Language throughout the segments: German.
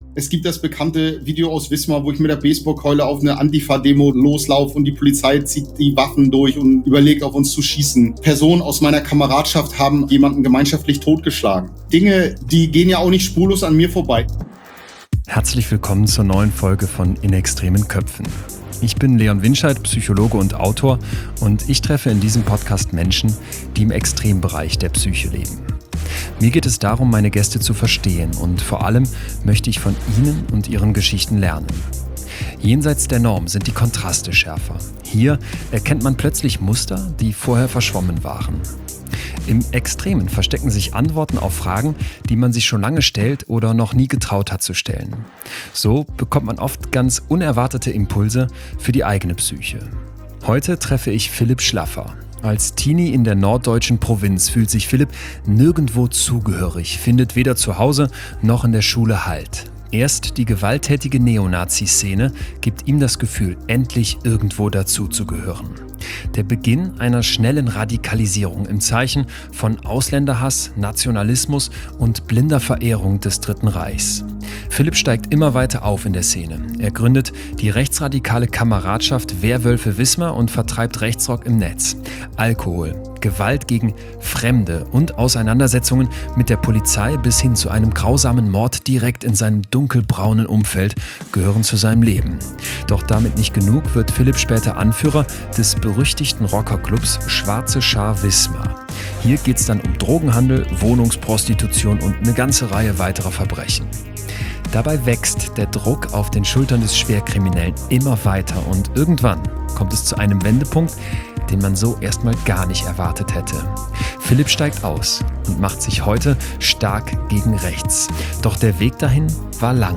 Es gibt das bekannte Video aus Wismar, wo ich mit der Baseballkeule auf eine Antifa-Demo loslaufe und die Polizei zieht die Waffen durch und überlegt, auf uns zu schießen. Personen aus meiner Kameradschaft haben jemanden gemeinschaftlich totgeschlagen. Dinge, die gehen ja auch nicht spurlos an mir vorbei. Herzlich willkommen zur neuen Folge von In extremen Köpfen. Ich bin Leon Winscheid, Psychologe und Autor, und ich treffe in diesem Podcast Menschen, die im Extrembereich der Psyche leben. Mir geht es darum, meine Gäste zu verstehen, und vor allem möchte ich von ihnen und ihren Geschichten lernen. Jenseits der Norm sind die Kontraste schärfer. Hier erkennt man plötzlich Muster, die vorher verschwommen waren. Im Extremen verstecken sich Antworten auf Fragen, die man sich schon lange stellt oder noch nie getraut hat zu stellen. So bekommt man oft ganz unerwartete Impulse für die eigene Psyche. Heute treffe ich Philipp Schlaffer. Als Teenie in der norddeutschen Provinz fühlt sich Philipp nirgendwo zugehörig, findet weder zu Hause noch in der Schule Halt. Erst die gewalttätige Neonazi-Szene gibt ihm das Gefühl, endlich irgendwo dazuzugehören. Der Beginn einer schnellen Radikalisierung im Zeichen von Ausländerhass, Nationalismus und blinder Verehrung des Dritten Reichs. Philipp steigt immer weiter auf in der Szene. Er gründet die rechtsradikale Kameradschaft Werwölfe Wismar und vertreibt Rechtsrock im Netz. Alkohol, Gewalt gegen Fremde und Auseinandersetzungen mit der Polizei bis hin zu einem grausamen Mord direkt in seinem dunkelbraunen Umfeld gehören zu seinem Leben. Doch damit nicht genug, wird Philipp später Anführer des berüchtigten Rockerclubs Schwarze Schar Wismar. Hier geht es dann um Drogenhandel, Wohnungsprostitution und eine ganze Reihe weiterer Verbrechen. Dabei wächst der Druck auf den Schultern des Schwerkriminellen immer weiter und irgendwann kommt es zu einem Wendepunkt, den man so erstmal gar nicht erwartet hätte. Philipp steigt aus und macht sich heute stark gegen rechts. Doch der Weg dahin war lang.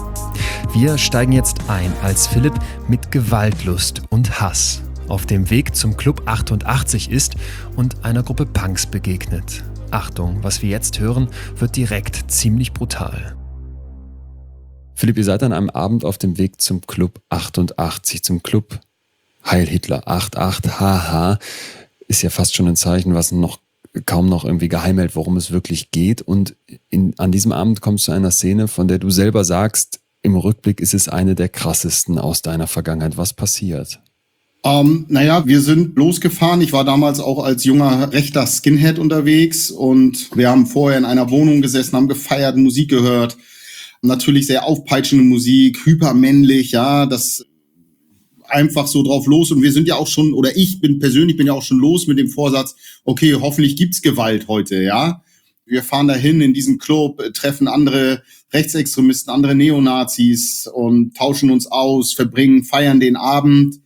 Wir steigen jetzt ein, als Philipp mit Gewaltlust und Hass auf dem Weg zum Club 88 ist und einer Gruppe Punks begegnet. Achtung, was wir jetzt hören, wird direkt ziemlich brutal. Philipp, ihr seid an einem Abend auf dem Weg zum Club 88, zum Club Heil Hitler 88, haha, ist ja fast schon ein Zeichen, was kaum noch irgendwie geheim hält, worum es wirklich geht. Und an diesem Abend kommst du zu einer Szene, von der du selber sagst, im Rückblick ist es eine der krassesten aus deiner Vergangenheit. Was passiert? Wir sind losgefahren. Ich war damals auch als junger rechter Skinhead unterwegs und wir haben vorher in einer Wohnung gesessen, haben gefeiert, Musik gehört. Natürlich sehr aufpeitschende Musik, hypermännlich, ja, das einfach so drauf los. Und wir sind ja auch schon, oder ich bin ja auch schon los mit dem Vorsatz, okay, hoffentlich gibt's Gewalt heute, ja. Wir fahren dahin in diesen Club, treffen andere Rechtsextremisten, andere Neonazis und tauschen uns aus, feiern den Abend.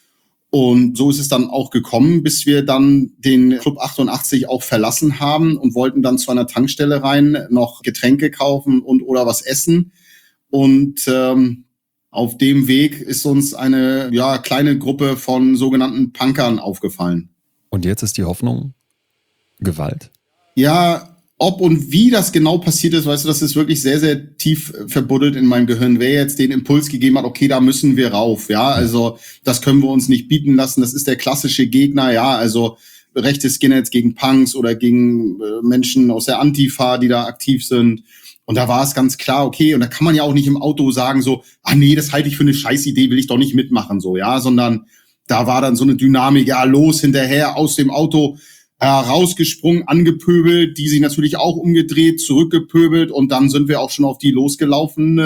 Und so ist es dann auch gekommen, bis wir dann den Club 88 auch verlassen haben und wollten dann zu einer Tankstelle rein, noch Getränke kaufen und oder was essen. Und auf dem Weg ist uns eine kleine Gruppe von sogenannten Punkern aufgefallen. Und jetzt ist die Hoffnung Gewalt? Ja, ob und wie das genau passiert ist, weißt du, das ist wirklich sehr, sehr tief verbuddelt in meinem Gehirn. Wer jetzt den Impuls gegeben hat, okay, da müssen wir rauf, ja, also das können wir uns nicht bieten lassen. Das ist der klassische Gegner, ja, also rechte Skinheads gegen Punks oder gegen Menschen aus der Antifa, die da aktiv sind. Und da war es ganz klar, okay, und da kann man ja auch nicht im Auto sagen so, nee, das halte ich für eine Scheißidee, will ich doch nicht mitmachen, so, ja, sondern da war dann so eine Dynamik, ja, los, hinterher, aus dem Auto, rausgesprungen, angepöbelt, die sich natürlich auch umgedreht, zurückgepöbelt und dann sind wir auch schon auf die losgelaufen,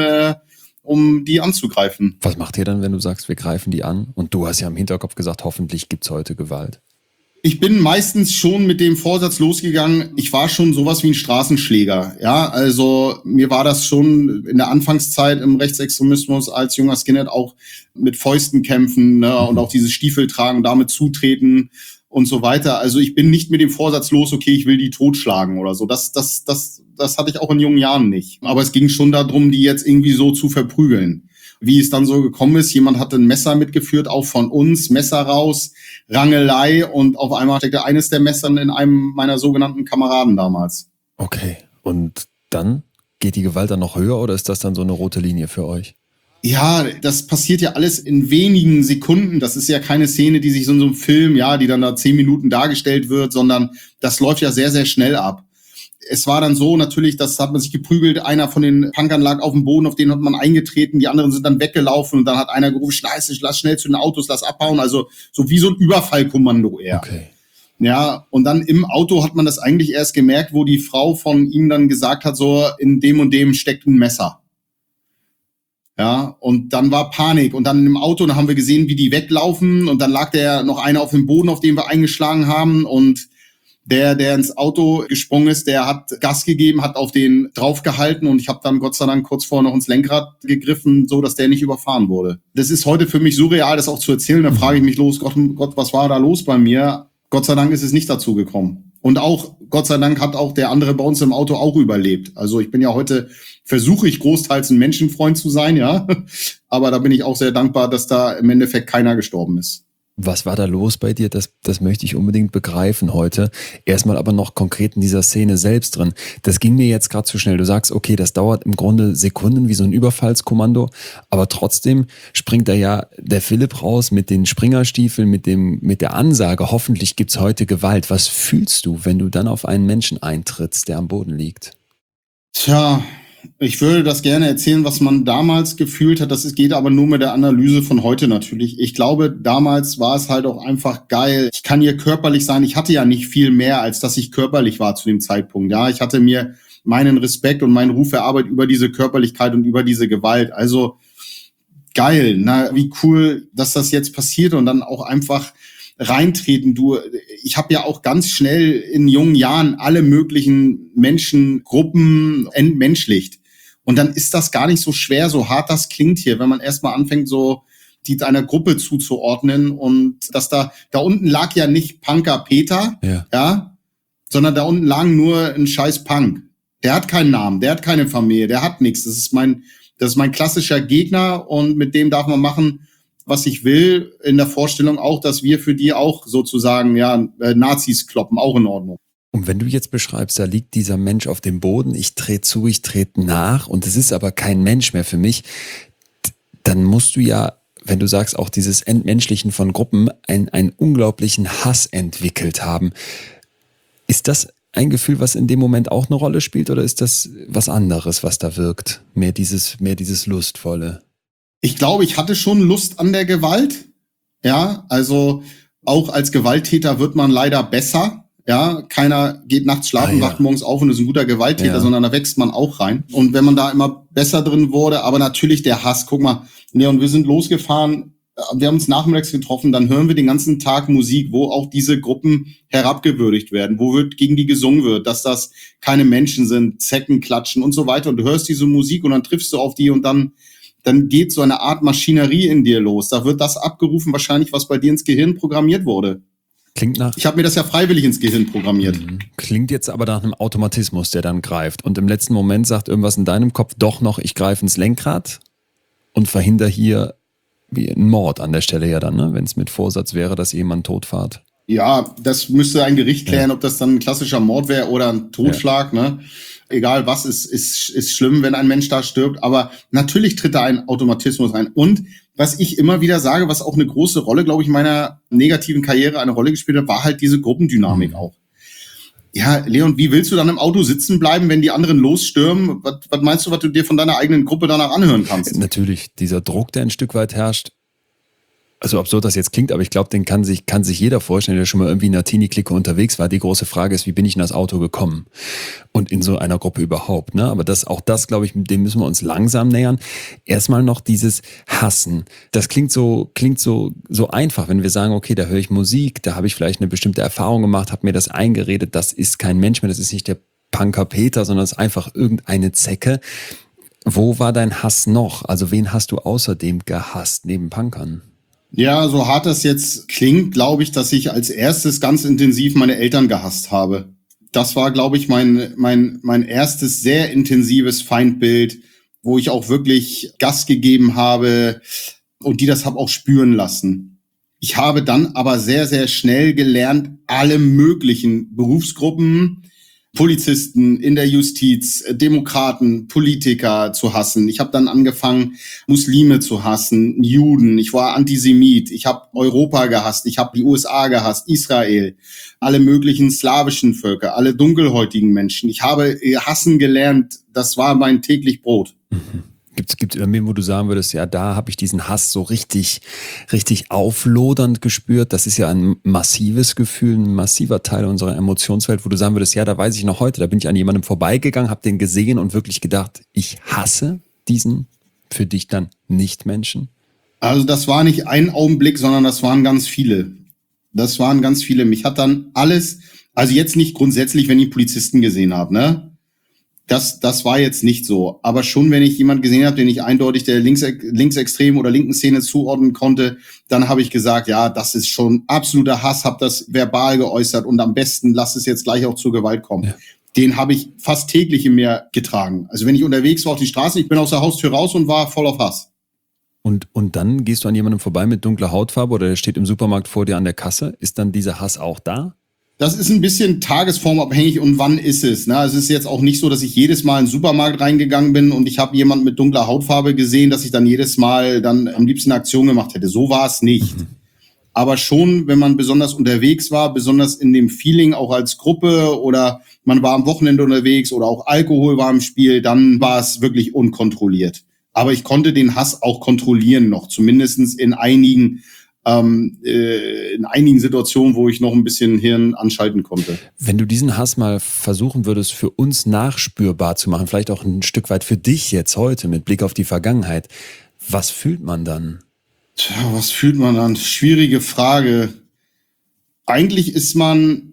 um die anzugreifen. Was macht ihr dann, wenn du sagst, wir greifen die an? Und du hast ja im Hinterkopf gesagt, hoffentlich gibt's heute Gewalt. Ich bin meistens schon mit dem Vorsatz losgegangen, ich war schon sowas wie ein Straßenschläger. Ja, also mir war das schon in der Anfangszeit im Rechtsextremismus als junger Skinhead auch mit Fäusten kämpfen, ne, und auch dieses Stiefel tragen, damit zutreten und so weiter. Also ich bin nicht mit dem Vorsatz los, okay, ich will die totschlagen oder so. Das hatte ich auch in jungen Jahren nicht. Aber es ging schon darum, die jetzt irgendwie so zu verprügeln. Wie es dann so gekommen ist, jemand hatte ein Messer mitgeführt, auch von uns, Messer raus, Rangelei und auf einmal steckte eines der Messer in einem meiner sogenannten Kameraden damals. Okay, und dann geht die Gewalt dann noch höher oder ist das dann so eine rote Linie für euch? Ja, das passiert ja alles in wenigen Sekunden. Das ist ja keine Szene, die sich so in so einem Film, ja, die dann da 10 Minuten dargestellt wird, sondern das läuft ja sehr, sehr schnell ab. es war dann so natürlich, das hat man sich geprügelt, einer von den Punkern lag auf dem Boden, auf den hat man eingetreten, die anderen sind dann weggelaufen und dann hat einer gerufen, Scheiße, lass schnell zu den Autos, lass abhauen, also so wie so ein Überfallkommando eher. Okay. Ja, und dann im Auto hat man das eigentlich erst gemerkt, wo die Frau von ihm dann gesagt hat, so in dem und dem steckt ein Messer. Ja, und dann war Panik und dann im Auto, dann haben wir gesehen, wie die weglaufen und dann lag der noch einer auf dem Boden, auf den wir eingeschlagen haben und der ins Auto gesprungen ist, der hat Gas gegeben, hat auf den draufgehalten und ich habe dann Gott sei Dank kurz vorher noch ins Lenkrad gegriffen, so dass der nicht überfahren wurde. Das ist heute für mich surreal, das auch zu erzählen. Da frage ich mich Gott, was war da los bei mir? Gott sei Dank ist es nicht dazu gekommen. Und auch, Gott sei Dank hat auch der andere bei uns im Auto auch überlebt. Also ich bin ja heute, versuche ich großteils ein Menschenfreund zu sein, ja. Aber da bin ich auch sehr dankbar, dass da im Endeffekt keiner gestorben ist. Was war da los bei dir? Das möchte ich unbedingt begreifen heute. Erstmal aber noch konkret in dieser Szene selbst drin. Das ging mir jetzt gerade zu schnell. Du sagst, okay, das dauert im Grunde Sekunden wie so ein Überfallskommando, aber trotzdem springt da ja der Philipp raus mit den Springerstiefeln, mit der Ansage, hoffentlich gibt's heute Gewalt. Was fühlst du, wenn du dann auf einen Menschen eintrittst, der am Boden liegt? Tja, ich würde das gerne erzählen, was man damals gefühlt hat. Das geht aber nur mit der Analyse von heute natürlich. Ich glaube, damals war es halt auch einfach geil. Ich kann hier körperlich sein. Ich hatte ja nicht viel mehr, als dass ich körperlich war zu dem Zeitpunkt. Ja, ich hatte mir meinen Respekt und meinen Ruf erarbeitet über diese Körperlichkeit und über diese Gewalt. Also geil. Na, wie cool, dass das jetzt passiert und dann auch einfach reintreten. Ich habe ja auch ganz schnell in jungen Jahren alle möglichen Menschengruppen entmenschlicht. Und dann ist das gar nicht so schwer, so hart das klingt hier, wenn man erstmal anfängt, so die einer Gruppe zuzuordnen. Und dass da unten lag ja nicht Punker Peter, ja, sondern da unten lag nur ein scheiß Punk. Der hat keinen Namen, der hat keine Familie, der hat nichts. Das ist mein klassischer Gegner und mit dem darf man machen, was ich will, in der Vorstellung auch, dass wir für die auch sozusagen Nazis kloppen, auch in Ordnung. Und wenn du jetzt beschreibst, da liegt dieser Mensch auf dem Boden, ich trete nach und es ist aber kein Mensch mehr für mich, dann musst du ja, wenn du sagst, auch dieses Entmenschlichen von Gruppen, einen unglaublichen Hass entwickelt haben. Ist das ein Gefühl, was in dem Moment auch eine Rolle spielt oder ist das was anderes, was da wirkt? Mehr dieses Lustvolle? Ich glaube, ich hatte schon Lust an der Gewalt. Ja, also auch als Gewalttäter wird man leider besser. Ja, keiner geht nachts schlafen, wacht morgens auf und ist ein guter Gewalttäter, sondern da wächst man auch rein. Und wenn man da immer besser drin wurde, aber natürlich der Hass. Guck mal, Leon, wir sind losgefahren, wir haben uns nachmittags getroffen, dann hören wir den ganzen Tag Musik, wo auch diese Gruppen herabgewürdigt werden, wo gegen die gesungen wird, dass das keine Menschen sind, Zecken klatschen und so weiter. Und du hörst diese Musik und dann triffst du auf die und dann geht so eine Art Maschinerie in dir los. Da wird das abgerufen, wahrscheinlich, was bei dir ins Gehirn programmiert wurde. Ich habe mir das ja freiwillig ins Gehirn programmiert. Klingt jetzt aber nach einem Automatismus, der dann greift. Und im letzten Moment sagt irgendwas in deinem Kopf doch noch, ich greife ins Lenkrad und verhindere hier wie ein Mord an der Stelle ja dann, ne? Wenn es mit Vorsatz wäre, dass jemand totfahrt. Ja, das müsste ein Gericht klären, ob das dann ein klassischer Mord wäre oder ein Totschlag, ne? Egal was, ist schlimm, wenn ein Mensch da stirbt, aber natürlich tritt da ein Automatismus rein. Und was ich immer wieder sage, was auch eine große Rolle, glaube ich, in meiner negativen Karriere eine Rolle gespielt hat, war halt diese Gruppendynamik auch. Ja, Leon, wie willst du dann im Auto sitzen bleiben, wenn die anderen losstürmen? Was meinst du, was du dir von deiner eigenen Gruppe danach anhören kannst? Natürlich, dieser Druck, der ein Stück weit herrscht, also absurd das jetzt klingt, aber ich glaube, den kann sich jeder vorstellen, der schon mal irgendwie in einer Teenie-Clique unterwegs war. Die große Frage ist, wie bin ich in das Auto gekommen? Und in so einer Gruppe überhaupt, ne? Aber das, glaube ich, dem müssen wir uns langsam nähern. Erstmal noch dieses Hassen. Das klingt so einfach, wenn wir sagen, okay, da höre ich Musik, da habe ich vielleicht eine bestimmte Erfahrung gemacht, habe mir das eingeredet, das ist kein Mensch mehr, das ist nicht der Punker Peter, sondern es ist einfach irgendeine Zecke. Wo war dein Hass noch? Also wen hast du außerdem gehasst, neben Punkern? Ja, so hart das jetzt klingt, glaube ich, dass ich als erstes ganz intensiv meine Eltern gehasst habe. Das war, glaube ich, mein erstes sehr intensives Feindbild, wo ich auch wirklich Gas gegeben habe und die das habe auch spüren lassen. Ich habe dann aber sehr, sehr schnell gelernt, alle möglichen Berufsgruppen, Polizisten, in der Justiz, Demokraten, Politiker zu hassen. Ich habe dann angefangen, Muslime zu hassen, Juden. Ich war Antisemit. Ich habe Europa gehasst. Ich habe die USA gehasst, Israel, alle möglichen slawischen Völker, alle dunkelhäutigen Menschen. Ich habe hassen gelernt. Das war mein täglich Brot. Gibt's irgendwie, wo du sagen würdest, ja, da habe ich diesen Hass so richtig auflodernd gespürt. Das ist ja ein massives Gefühl, ein massiver Teil unserer Emotionswelt, wo du sagen würdest, ja, da weiß ich noch heute, da bin ich an jemandem vorbeigegangen, habe den gesehen und wirklich gedacht, ich hasse diesen für dich dann Nicht-Menschen. Also das war nicht ein Augenblick, sondern das waren ganz viele. Mich hat dann alles, also jetzt nicht grundsätzlich, wenn ich Polizisten gesehen habe, ne? Das war jetzt nicht so. Aber schon, wenn ich jemanden gesehen habe, den ich eindeutig der linksextremen oder linken Szene zuordnen konnte, dann habe ich gesagt, ja, das ist schon absoluter Hass, habe das verbal geäußert und am besten lass es jetzt gleich auch zur Gewalt kommen. Ja. Den habe ich fast täglich in mir getragen. Also wenn ich unterwegs war auf die Straße, ich bin aus der Haustür raus und war voll auf Hass. Und dann gehst du an jemandem vorbei mit dunkler Hautfarbe oder der steht im Supermarkt vor dir an der Kasse. Ist dann dieser Hass auch da? Das ist ein bisschen tagesformabhängig und wann ist es. Ne? Also es ist jetzt auch nicht so, dass ich jedes Mal in den Supermarkt reingegangen bin und ich habe jemanden mit dunkler Hautfarbe gesehen, dass ich dann jedes Mal dann am liebsten eine Aktion gemacht hätte. So war es nicht. Aber schon, wenn man besonders unterwegs war, besonders in dem Feeling auch als Gruppe oder man war am Wochenende unterwegs oder auch Alkohol war im Spiel, dann war es wirklich unkontrolliert. Aber ich konnte den Hass auch kontrollieren noch, zumindestens in einigen Situationen, wo ich noch ein bisschen Hirn anschalten konnte. Wenn du diesen Hass mal versuchen würdest, für uns nachspürbar zu machen, vielleicht auch ein Stück weit für dich jetzt heute mit Blick auf die Vergangenheit, was fühlt man dann? Tja, was fühlt man dann? Schwierige Frage. Eigentlich ist man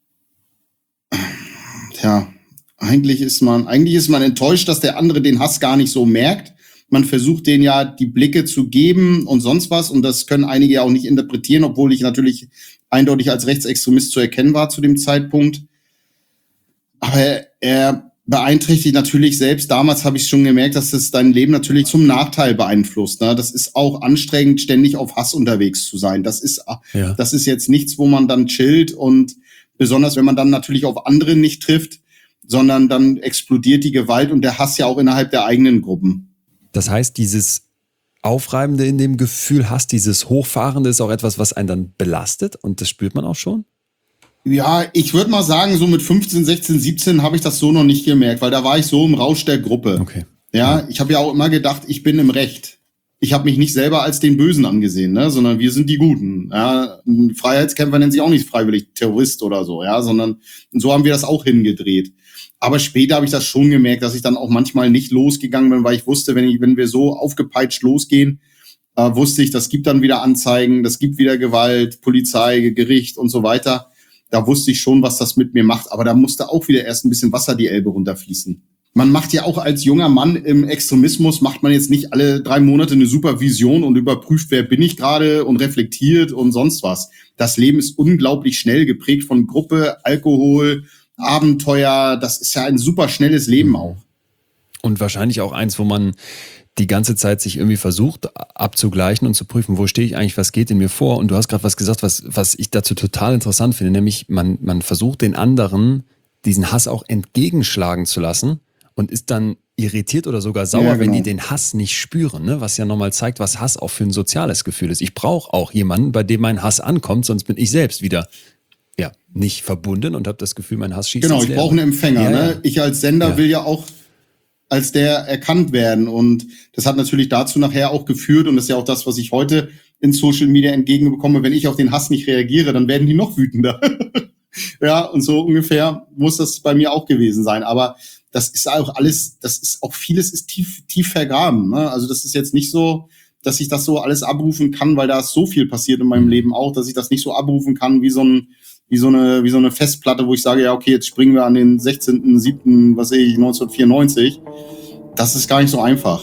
enttäuscht, dass der andere den Hass gar nicht so merkt. Man versucht denen ja die Blicke zu geben und sonst was. Und das können einige ja auch nicht interpretieren, obwohl ich natürlich eindeutig als Rechtsextremist zu erkennen war zu dem Zeitpunkt. Aber er beeinträchtigt natürlich selbst. Damals habe ich schon gemerkt, dass es dein Leben natürlich zum Nachteil beeinflusst. Ne? Das ist auch anstrengend, ständig auf Hass unterwegs zu sein. Das ist jetzt nichts, wo man dann chillt. Und besonders, wenn man dann natürlich auf andere nicht trifft, sondern dann explodiert die Gewalt und der Hass ja auch innerhalb der eigenen Gruppen. Das heißt, dieses Aufreibende in dem Gefühl Hass, dieses Hochfahrende ist auch etwas, was einen dann belastet und das spürt man auch schon? Ja, ich würde mal sagen, so mit 15, 16, 17 habe ich das so noch nicht gemerkt, weil da war ich so im Rausch der Gruppe. Okay. Ja, ich habe ja auch immer gedacht, ich bin im Recht. Ich habe mich nicht selber als den Bösen angesehen, ne, sondern wir sind die Guten. Ja, ein Freiheitskämpfer nennt sich auch nicht freiwillig Terrorist oder so, ja, sondern so haben wir das auch hingedreht. Aber später habe ich das schon gemerkt, dass ich dann auch manchmal nicht losgegangen bin, weil ich wusste, wenn wir so aufgepeitscht losgehen, wusste ich, das gibt dann wieder Anzeigen, das gibt wieder Gewalt, Polizei, Gericht und so weiter. Da wusste ich schon, was das mit mir macht. Aber da musste auch wieder erst ein bisschen Wasser die Elbe runterfließen. Man macht ja auch als junger Mann im Extremismus, macht man jetzt nicht alle 3 Monate eine Supervision und überprüft, wer bin ich gerade und reflektiert und sonst was. Das Leben ist unglaublich schnell geprägt von Gruppe, Alkohol, Abenteuer. Das ist ja ein super schnelles Leben auch. Und wahrscheinlich auch eins, wo man die ganze Zeit sich irgendwie versucht abzugleichen und zu prüfen, wo stehe ich eigentlich, was geht in mir vor? Und du hast gerade was gesagt, was ich dazu total interessant finde, nämlich man versucht den anderen diesen Hass auch entgegenschlagen zu lassen und ist dann irritiert oder sogar sauer, wenn die den Hass nicht spüren, ne? Was ja nochmal zeigt, was Hass auch für ein soziales Gefühl ist. Ich brauche auch jemanden, bei dem mein Hass ankommt, sonst bin ich selbst wieder nicht verbunden und habe das Gefühl, mein Hass schießt ins Leere. Genau, ich brauche einen Empfänger. Ne? Ich als Sender will ja auch als der erkannt werden. Und das hat natürlich dazu nachher auch geführt, und das ist ja auch das, was ich heute in Social Media entgegenbekomme, wenn ich auf den Hass nicht reagiere, dann werden die noch wütender. Ja, und so ungefähr muss das bei mir auch gewesen sein. Aber das ist auch alles, das ist auch vieles ist tief vergraben. Ne? Also das ist jetzt nicht so, dass ich das so alles abrufen kann, weil da ist so viel passiert in meinem Leben auch, dass ich das nicht so abrufen kann wie so eine Festplatte, wo ich sage, ja, okay, jetzt springen wir an den 16.07., 1994. Das ist gar nicht so einfach.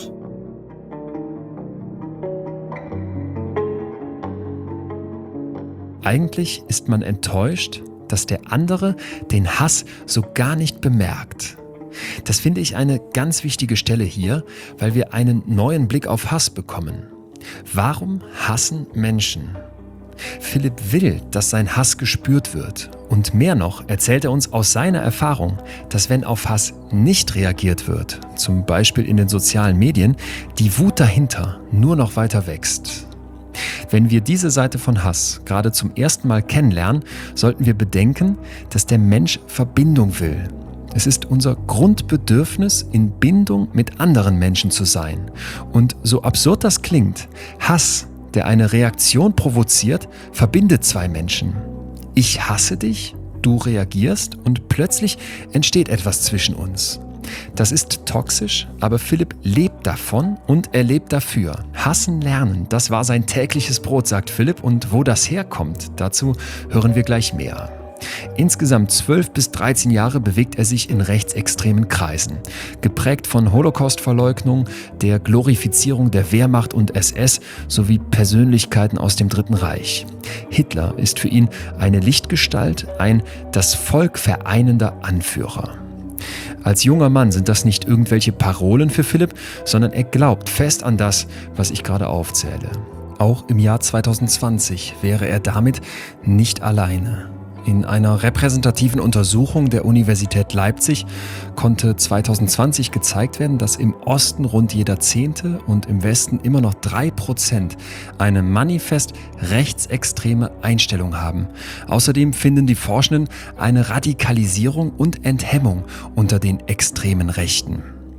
Eigentlich ist man enttäuscht, dass der andere den Hass so gar nicht bemerkt. Das finde ich eine ganz wichtige Stelle hier, weil wir einen neuen Blick auf Hass bekommen. Warum hassen Menschen? Philipp will, dass sein Hass gespürt wird. Und mehr noch erzählt er uns aus seiner Erfahrung, dass wenn auf Hass nicht reagiert wird, zum Beispiel in den sozialen Medien, die Wut dahinter nur noch weiter wächst. Wenn wir diese Seite von Hass gerade zum ersten Mal kennenlernen, sollten wir bedenken, dass der Mensch Verbindung will. Es ist unser Grundbedürfnis, in Bindung mit anderen Menschen zu sein. Und so absurd das klingt, Hass, der eine Reaktion provoziert, verbindet zwei Menschen. Ich hasse dich, du reagierst und plötzlich entsteht etwas zwischen uns. Das ist toxisch, aber Philipp lebt davon und er lebt dafür. Hassen lernen, das war sein tägliches Brot, sagt Philipp. Und wo das herkommt, dazu hören wir gleich mehr. Insgesamt 12 bis 13 Jahre bewegt er sich in rechtsextremen Kreisen. Geprägt von Holocaustverleugnung, der Glorifizierung der Wehrmacht und SS sowie Persönlichkeiten aus dem Dritten Reich. Hitler ist für ihn eine Lichtgestalt, ein das Volk vereinender Anführer. Als junger Mann sind das nicht irgendwelche Parolen für Philipp, sondern er glaubt fest an das, was ich gerade aufzähle. Auch im Jahr 2020 wäre er damit nicht alleine. In einer repräsentativen Untersuchung der Universität Leipzig konnte 2020 gezeigt werden, dass im Osten rund jeder 10. und im Westen immer noch 3% eine manifest rechtsextreme Einstellung haben. Außerdem finden die Forschenden eine Radikalisierung und Enthemmung unter den extremen Rechten.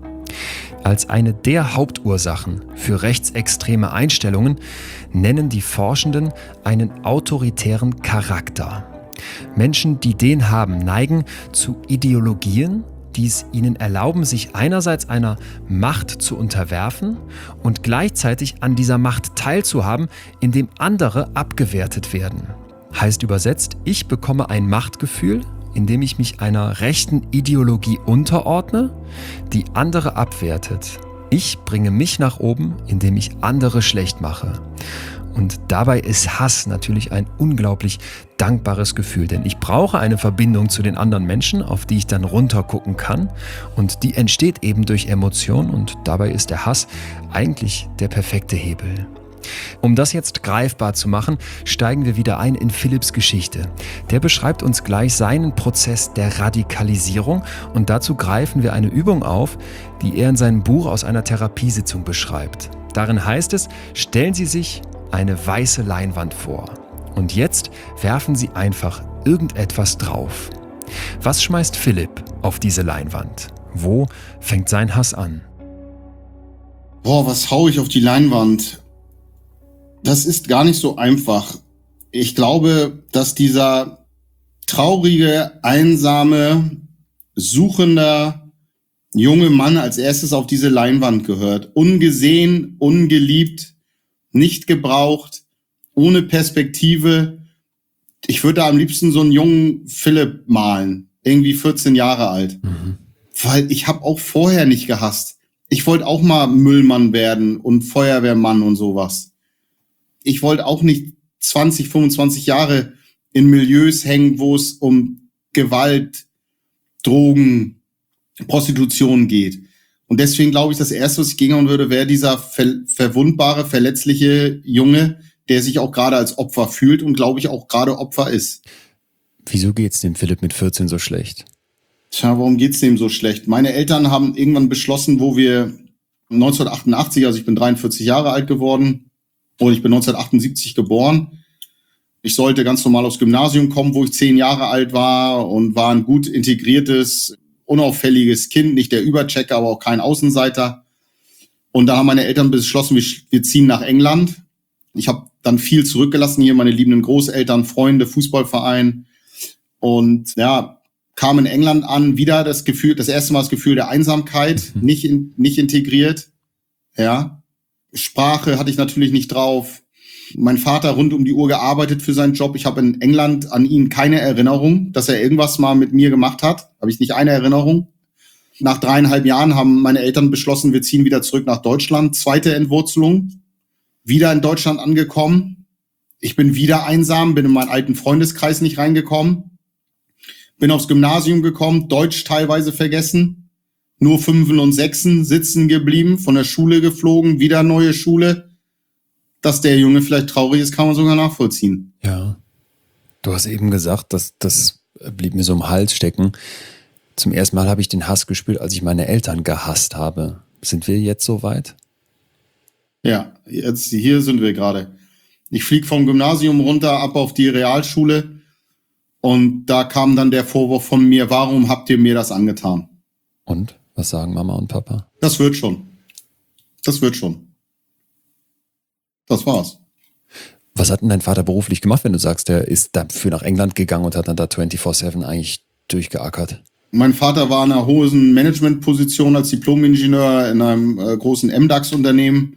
Als eine der Hauptursachen für rechtsextreme Einstellungen nennen die Forschenden einen autoritären Charakter. Menschen, die den haben, neigen zu Ideologien, die es ihnen erlauben, sich einerseits einer Macht zu unterwerfen und gleichzeitig an dieser Macht teilzuhaben, indem andere abgewertet werden. Heißt übersetzt, ich bekomme ein Machtgefühl, indem ich mich einer rechten Ideologie unterordne, die andere abwertet. Ich bringe mich nach oben, indem ich andere schlecht mache. Und dabei ist Hass natürlich ein unglaublich dankbares Gefühl, denn ich brauche eine Verbindung zu den anderen Menschen, auf die ich dann runtergucken kann. Und die entsteht eben durch Emotionen und dabei ist der Hass eigentlich der perfekte Hebel. Um das jetzt greifbar zu machen, steigen wir wieder ein in Philipps Geschichte. Der beschreibt uns gleich seinen Prozess der Radikalisierung und dazu greifen wir eine Übung auf, die er in seinem Buch aus einer Therapiesitzung beschreibt. Darin heißt es, stellen Sie sich eine weiße Leinwand vor. Und jetzt werfen Sie einfach irgendetwas drauf. Was schmeißt Philipp auf diese Leinwand? Wo fängt sein Hass an? Was hau ich auf die Leinwand? Das ist gar nicht so einfach. Ich glaube, dass dieser traurige, einsame, suchender junge Mann als erstes auf diese Leinwand gehört. Ungesehen, ungeliebt, nicht gebraucht, ohne Perspektive. Ich würde da am liebsten so einen jungen Philipp malen, irgendwie 14 Jahre alt. Weil ich habe auch vorher nicht gehasst. Ich wollte auch mal Müllmann werden und Feuerwehrmann und sowas. Ich wollte auch nicht 20, 25 Jahre in Milieus hängen, wo es um Gewalt, Drogen, Prostitution geht. Und deswegen glaube ich, das Erste, was ich gehen würde, wäre dieser verwundbare, verletzliche Junge, der sich auch gerade als Opfer fühlt und, glaube ich, auch gerade Opfer ist. Wieso geht's dem Philipp mit 14 so schlecht? Tja, warum geht's dem so schlecht? Meine Eltern haben irgendwann beschlossen, wo wir 1988, also ich bin 43 Jahre alt geworden und ich bin 1978 geboren. Ich sollte ganz normal aufs Gymnasium kommen, wo ich 10 Jahre alt war und war ein gut integriertes, unauffälliges Kind, nicht der Überchecker, aber auch kein Außenseiter. Und da haben meine Eltern beschlossen, wir ziehen nach England. Ich habe dann viel zurückgelassen hier, meine liebenden Großeltern, Freunde, Fußballverein. Und ja, kam in England an, wieder das erste Mal das Gefühl der Einsamkeit, nicht integriert. Ja, Sprache hatte ich natürlich nicht drauf. Mein Vater rund um die Uhr gearbeitet für seinen Job. Ich habe in England an ihn keine Erinnerung, dass er irgendwas mal mit mir gemacht hat. Habe ich nicht eine Erinnerung. Nach 3,5 Jahren haben meine Eltern beschlossen, wir ziehen wieder zurück nach Deutschland. Zweite Entwurzelung. Wieder in Deutschland angekommen. Ich bin wieder einsam, bin in meinen alten Freundeskreis nicht reingekommen. Bin aufs Gymnasium gekommen, Deutsch teilweise vergessen. Nur 5 und 6 sitzen geblieben, von der Schule geflogen, wieder neue Schule. dass der Junge vielleicht traurig ist, kann man sogar nachvollziehen. Ja. Du hast eben gesagt, das blieb mir so im Hals stecken. Zum ersten Mal habe ich den Hass gespürt, als ich meine Eltern gehasst habe. Sind wir jetzt so weit? Ja, jetzt hier sind wir gerade. Ich fliege vom Gymnasium runter, ab auf die Realschule und da kam dann der Vorwurf von mir, warum habt ihr mir das angetan? Und? Was sagen Mama und Papa? Das wird schon. Das wird schon. Das war's. Was hat denn dein Vater beruflich gemacht, wenn du sagst, der ist dafür nach England gegangen und hat dann da 24/7 eigentlich durchgeackert? Mein Vater war in einer hohen Managementposition als Diplom-Ingenieur in einem großen MDAX-Unternehmen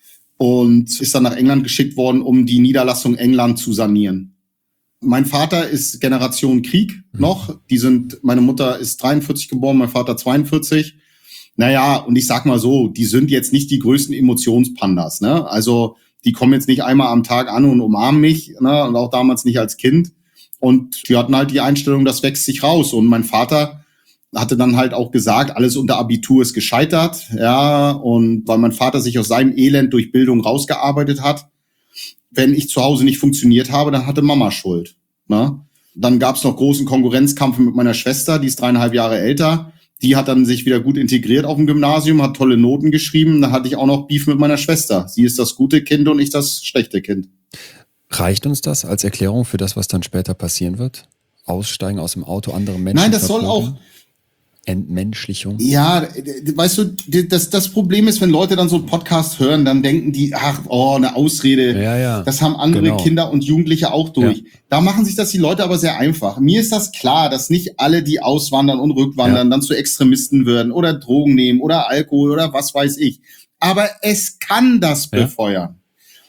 und ist dann nach England geschickt worden, um die Niederlassung England zu sanieren. Mein Vater ist Generation Krieg noch. Meine Mutter ist 43 geboren, mein Vater 42. Naja, und ich sag mal so, die sind jetzt nicht die größten Emotionspandas, ne? Also, die kommen jetzt nicht einmal am Tag an und umarmen mich, ne? Und auch damals nicht als Kind. Und die hatten halt die Einstellung, das wächst sich raus. Und mein Vater hatte dann halt auch gesagt, alles unter Abitur ist gescheitert, ja, und weil mein Vater sich aus seinem Elend durch Bildung rausgearbeitet hat. Wenn ich zu Hause nicht funktioniert habe, dann hatte Mama Schuld, ne? Dann gab es noch großen Konkurrenzkampf mit meiner Schwester, die ist 3,5 Jahre älter. Die hat dann sich wieder gut integriert auf dem Gymnasium, hat tolle Noten geschrieben. Da hatte ich auch noch Beef mit meiner Schwester. Sie ist das gute Kind und ich das schlechte Kind. Reicht uns das als Erklärung für das, was dann später passieren wird? Aussteigen aus dem Auto, andere Menschen Nein, das soll verprügeln? auch... Entmenschlichung? Ja, weißt du, das Problem ist, wenn Leute dann so einen Podcast hören, dann denken die, eine Ausrede. Ja. Das haben andere Genau. Kinder und Jugendliche auch durch. Ja. Da machen sich das die Leute aber sehr einfach. Mir ist das klar, dass nicht alle, die auswandern und rückwandern, dann zu Extremisten werden oder Drogen nehmen oder Alkohol oder was weiß ich. Aber es kann das befeuern.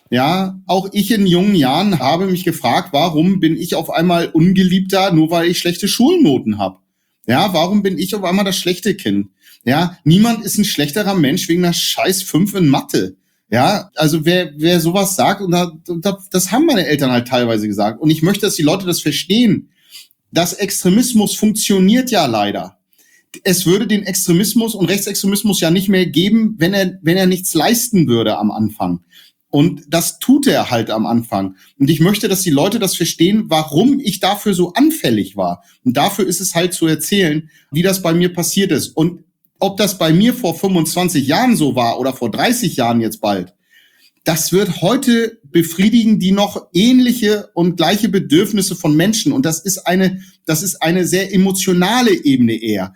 Ja, auch ich in jungen Jahren habe mich gefragt, warum bin ich auf einmal ungeliebter, nur weil ich schlechte Schulnoten habe? Ja, warum bin ich auf einmal das schlechte Kind? Ja, niemand ist ein schlechterer Mensch wegen einer scheiß 5 in Mathe. Ja, also wer sowas sagt, und das haben meine Eltern halt teilweise gesagt. Und ich möchte, dass die Leute das verstehen. Das Extremismus funktioniert ja leider. Es würde den Extremismus und Rechtsextremismus ja nicht mehr geben, wenn er nichts leisten würde am Anfang. Und das tut er halt am Anfang. Und ich möchte, dass die Leute das verstehen, warum ich dafür so anfällig war. Und dafür ist es halt zu erzählen, wie das bei mir passiert ist. Und ob das bei mir vor 25 Jahren so war oder vor 30 Jahren jetzt bald, das wird heute befriedigen die noch ähnliche und gleiche Bedürfnisse von Menschen. Und das ist eine sehr emotionale Ebene eher.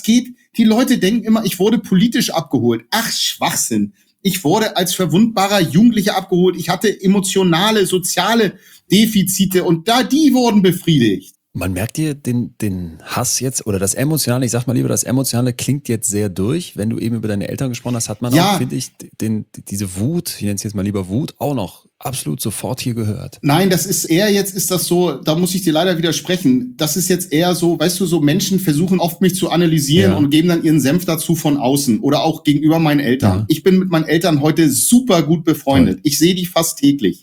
Die Leute denken immer, ich wurde politisch abgeholt. Ach, Schwachsinn. Ich wurde als verwundbarer Jugendlicher abgeholt. Ich hatte emotionale, soziale Defizite und die wurden befriedigt. Man merkt dir den Hass jetzt oder das Emotionale, ich sag mal lieber, das Emotionale klingt jetzt sehr durch. Wenn du eben über deine Eltern gesprochen hast, hat man auch, finde ich, diese Wut, ich nenne es jetzt mal lieber Wut, auch noch absolut sofort hier gehört. Nein, das ist eher, jetzt ist das so, da muss ich dir leider widersprechen. Das ist jetzt eher so, weißt du, so Menschen versuchen oft mich zu analysieren und geben dann ihren Senf dazu von außen oder auch gegenüber meinen Eltern. Ja. Ich bin mit meinen Eltern heute super gut befreundet. Toll. Ich sehe die fast täglich.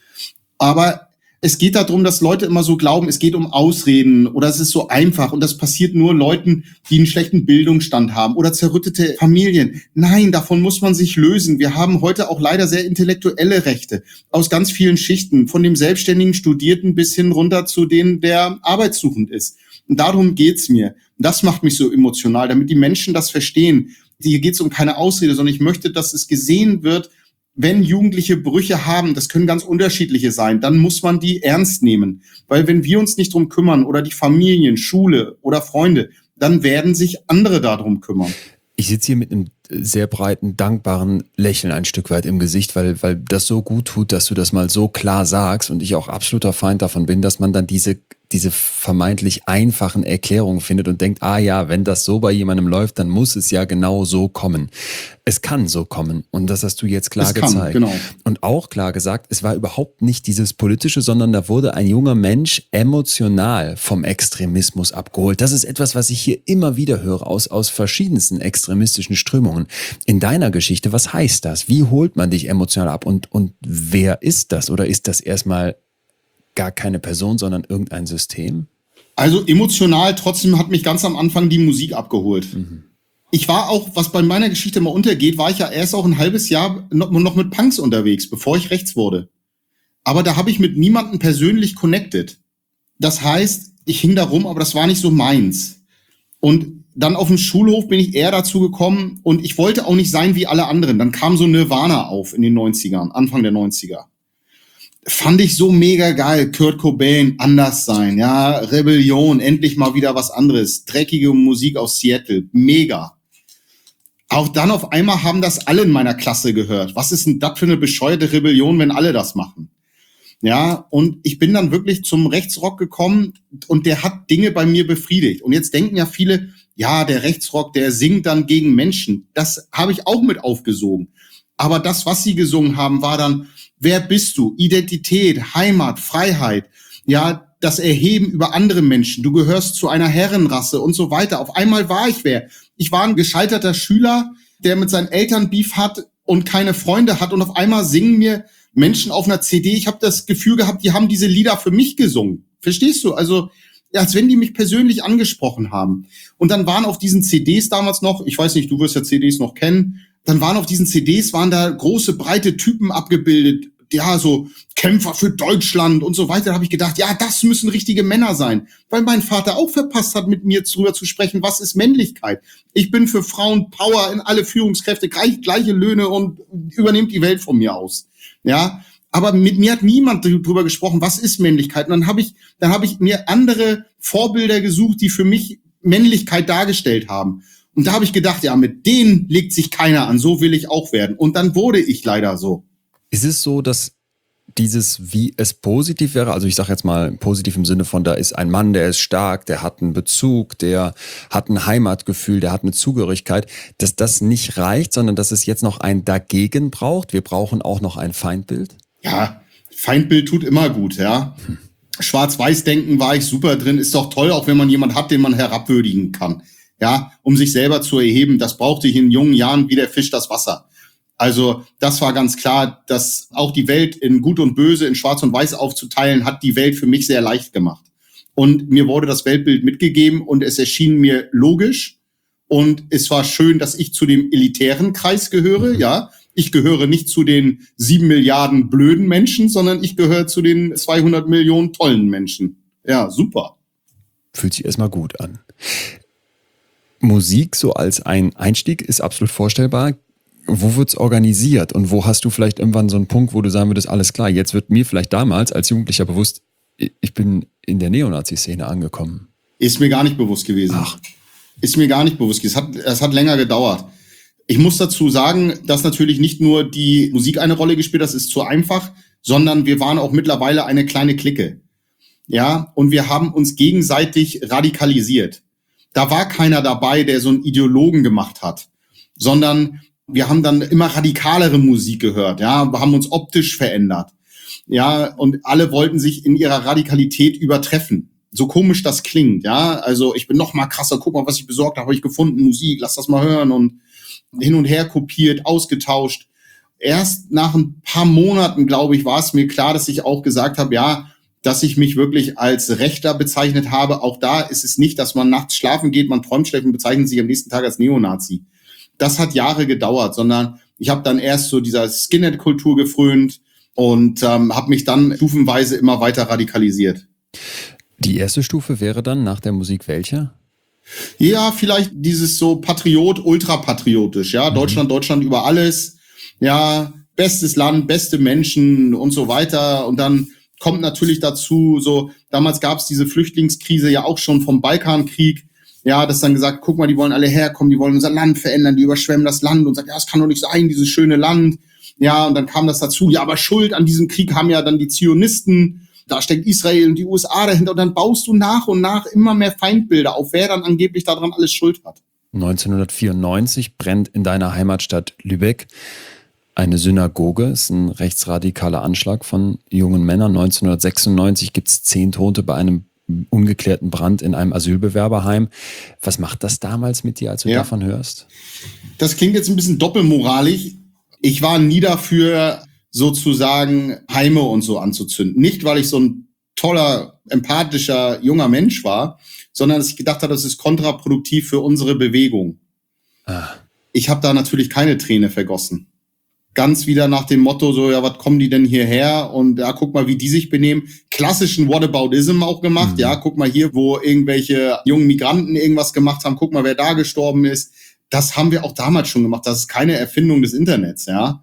Aber es geht darum, dass Leute immer so glauben, es geht um Ausreden oder es ist so einfach und das passiert nur Leuten, die einen schlechten Bildungsstand haben oder zerrüttete Familien. Nein, davon muss man sich lösen. Wir haben heute auch leider sehr intellektuelle Rechte aus ganz vielen Schichten, von dem selbstständigen Studierten bis hin runter zu dem, der arbeitssuchend ist. Und darum geht's mir. Und das macht mich so emotional, damit die Menschen das verstehen. Hier geht's um keine Ausrede, sondern ich möchte, dass es gesehen wird, wenn Jugendliche Brüche haben, das können ganz unterschiedliche sein, dann muss man die ernst nehmen. Weil wenn wir uns nicht drum kümmern oder die Familien, Schule oder Freunde, dann werden sich andere darum kümmern. Ich sitze hier mit einem sehr breiten, dankbaren Lächeln ein Stück weit im Gesicht, weil das so gut tut, dass du das mal so klar sagst und ich auch absoluter Feind davon bin, dass man dann diese vermeintlich einfachen Erklärungen findet und denkt, wenn das so bei jemandem läuft, dann muss es ja genau so kommen. Es kann so kommen und das hast du jetzt klar gezeigt. Genau. Und auch klar gesagt, es war überhaupt nicht dieses Politische, sondern da wurde ein junger Mensch emotional vom Extremismus abgeholt. Das ist etwas, was ich hier immer wieder höre aus verschiedensten extremistischen Strömungen. In deiner Geschichte, was heißt das? Wie holt man dich emotional ab und wer ist das? Oder ist das erstmal gar keine Person, sondern irgendein System? Also emotional, trotzdem hat mich ganz am Anfang die Musik abgeholt. Mhm. Ich war auch, was bei meiner Geschichte mal untergeht, war ich ja erst auch ein halbes Jahr noch mit Punks unterwegs, bevor ich rechts wurde. Aber da habe ich mit niemandem persönlich connected. Das heißt, ich hing da rum, aber das war nicht so meins. Und dann auf dem Schulhof bin ich eher dazu gekommen und ich wollte auch nicht sein wie alle anderen. Dann kam so Nirvana auf in den 90ern, Anfang der 90er. Fand ich so mega geil. Kurt Cobain, anders sein, ja, Rebellion, endlich mal wieder was anderes. Dreckige Musik aus Seattle, mega. Auch dann auf einmal haben das alle in meiner Klasse gehört. Was ist denn das für eine bescheuerte Rebellion, wenn alle das machen? Ja, und ich bin dann wirklich zum Rechtsrock gekommen und der hat Dinge bei mir befriedigt. Und jetzt denken ja viele, ja, der Rechtsrock, der singt dann gegen Menschen. Das habe ich auch mit aufgesogen. Aber das, was sie gesungen haben, war dann, wer bist du? Identität, Heimat, Freiheit, ja, das Erheben über andere Menschen. Du gehörst zu einer Herrenrasse und so weiter. Auf einmal war ich wer. Ich war ein gescheiterter Schüler, der mit seinen Eltern Beef hat und keine Freunde hat. Und auf einmal singen mir Menschen auf einer CD. Ich habe das Gefühl gehabt, die haben diese Lieder für mich gesungen. Verstehst du? Also, als wenn die mich persönlich angesprochen haben. Und dann waren auf diesen CDs damals noch, ich weiß nicht, du wirst ja CDs noch kennen, dann waren auf diesen CDs, waren da große, breite Typen abgebildet, ja, so Kämpfer für Deutschland und so weiter. Da habe ich gedacht, ja, das müssen richtige Männer sein. Weil mein Vater auch verpasst hat, mit mir drüber zu sprechen, was ist Männlichkeit. Ich bin für Frauen Power in alle Führungskräfte, gleiche Löhne und übernehmt die Welt von mir aus. Ja, aber mit mir hat niemand drüber gesprochen, was ist Männlichkeit. Und dann habe ich mir andere Vorbilder gesucht, die für mich Männlichkeit dargestellt haben. Und da habe ich gedacht, ja, mit denen legt sich keiner an, so will ich auch werden. Und dann wurde ich leider so. Ist es so, dass dieses, wie es positiv wäre, also ich sage jetzt mal positiv im Sinne von, da ist ein Mann, der ist stark, der hat einen Bezug, der hat ein Heimatgefühl, der hat eine Zugehörigkeit, dass das nicht reicht, sondern dass es jetzt noch ein Dagegen braucht? Wir brauchen auch noch ein Feindbild? Ja, Feindbild tut immer gut, ja. Schwarz-Weiß-Denken war ich super drin. Ist doch toll, auch wenn man jemanden hat, den man herabwürdigen kann. Ja, um sich selber zu erheben. Das brauchte ich in jungen Jahren wie der Fisch das Wasser. Also das war ganz klar, dass auch die Welt in Gut und Böse, in Schwarz und Weiß aufzuteilen, hat die Welt für mich sehr leicht gemacht. Und mir wurde das Weltbild mitgegeben und es erschien mir logisch. Und es war schön, dass ich zu dem elitären Kreis gehöre, ja. Ich gehöre nicht zu den 7 Milliarden blöden Menschen, sondern ich gehöre zu den 200 Millionen tollen Menschen. Ja, super. Fühlt sich erstmal gut an. Musik so als ein Einstieg ist absolut vorstellbar. Wo wird's organisiert und wo hast du vielleicht irgendwann so einen Punkt, wo du sagen würdest, alles klar, jetzt wird mir vielleicht damals als Jugendlicher bewusst, ich bin in der Neonazi-Szene angekommen? Ist mir gar nicht bewusst gewesen. Ach. Ist mir gar nicht bewusst gewesen. Es hat länger gedauert. Ich muss dazu sagen, dass natürlich nicht nur die Musik eine Rolle gespielt hat, das ist zu einfach, sondern wir waren auch mittlerweile eine kleine Clique. Ja, und wir haben uns gegenseitig radikalisiert. Da war keiner dabei, der so einen Ideologen gemacht hat, sondern wir haben dann immer radikalere Musik gehört, ja, wir haben uns optisch verändert. Ja, und alle wollten sich in ihrer Radikalität übertreffen. So komisch das klingt, ja, also ich bin noch mal krasser, guck mal, was ich besorgt habe, ich gefunden, Musik, lass das mal hören und hin und her kopiert, ausgetauscht. Erst nach ein paar Monaten, glaube ich, war es mir klar, dass ich auch gesagt habe, ja, dass ich mich wirklich als Rechter bezeichnet habe. Auch da ist es nicht, dass man nachts schlafen geht, man träumt schlecht und bezeichnet sich am nächsten Tag als Neonazi. Das hat Jahre gedauert, sondern ich habe dann erst so dieser Skinhead-Kultur gefrönt und habe mich dann stufenweise immer weiter radikalisiert. Die erste Stufe wäre dann nach der Musik welche? Ja, vielleicht dieses so Patriot, ultrapatriotisch, ja, Deutschland über alles, ja, bestes Land, beste Menschen und so weiter. Und dann kommt natürlich dazu, so, damals gab es diese Flüchtlingskrise ja auch schon vom Balkankrieg, ja, das dann gesagt, guck mal, die wollen alle herkommen, die wollen unser Land verändern, die überschwemmen das Land und sagen, ja, es kann doch nicht sein, dieses schöne Land. Ja, und dann kam das dazu, ja, aber Schuld an diesem Krieg haben ja dann die Zionisten. Da steckt Israel und die USA dahinter und dann baust du nach und nach immer mehr Feindbilder auf, wer dann angeblich daran alles Schuld hat. 1994 brennt in deiner Heimatstadt Lübeck eine Synagoge. Das ist ein rechtsradikaler Anschlag von jungen Männern. 1996 gibt es 10 Tote bei einem ungeklärten Brand in einem Asylbewerberheim. Was macht das damals mit dir, als du davon hörst? Das klingt jetzt ein bisschen doppelmoralisch. Ich war nie dafür, sozusagen Heime und so anzuzünden. Nicht, weil ich so ein toller, empathischer, junger Mensch war, sondern dass ich gedacht habe, das ist kontraproduktiv für unsere Bewegung. Ich habe da natürlich keine Träne vergossen. Ganz wieder nach dem Motto, so, ja, was kommen die denn hierher? Und ja, guck mal, wie die sich benehmen. Klassischen Whataboutism auch gemacht. Ja, guck mal hier, wo irgendwelche jungen Migranten irgendwas gemacht haben. Guck mal, wer da gestorben ist. Das haben wir auch damals schon gemacht. Das ist keine Erfindung des Internets, ja.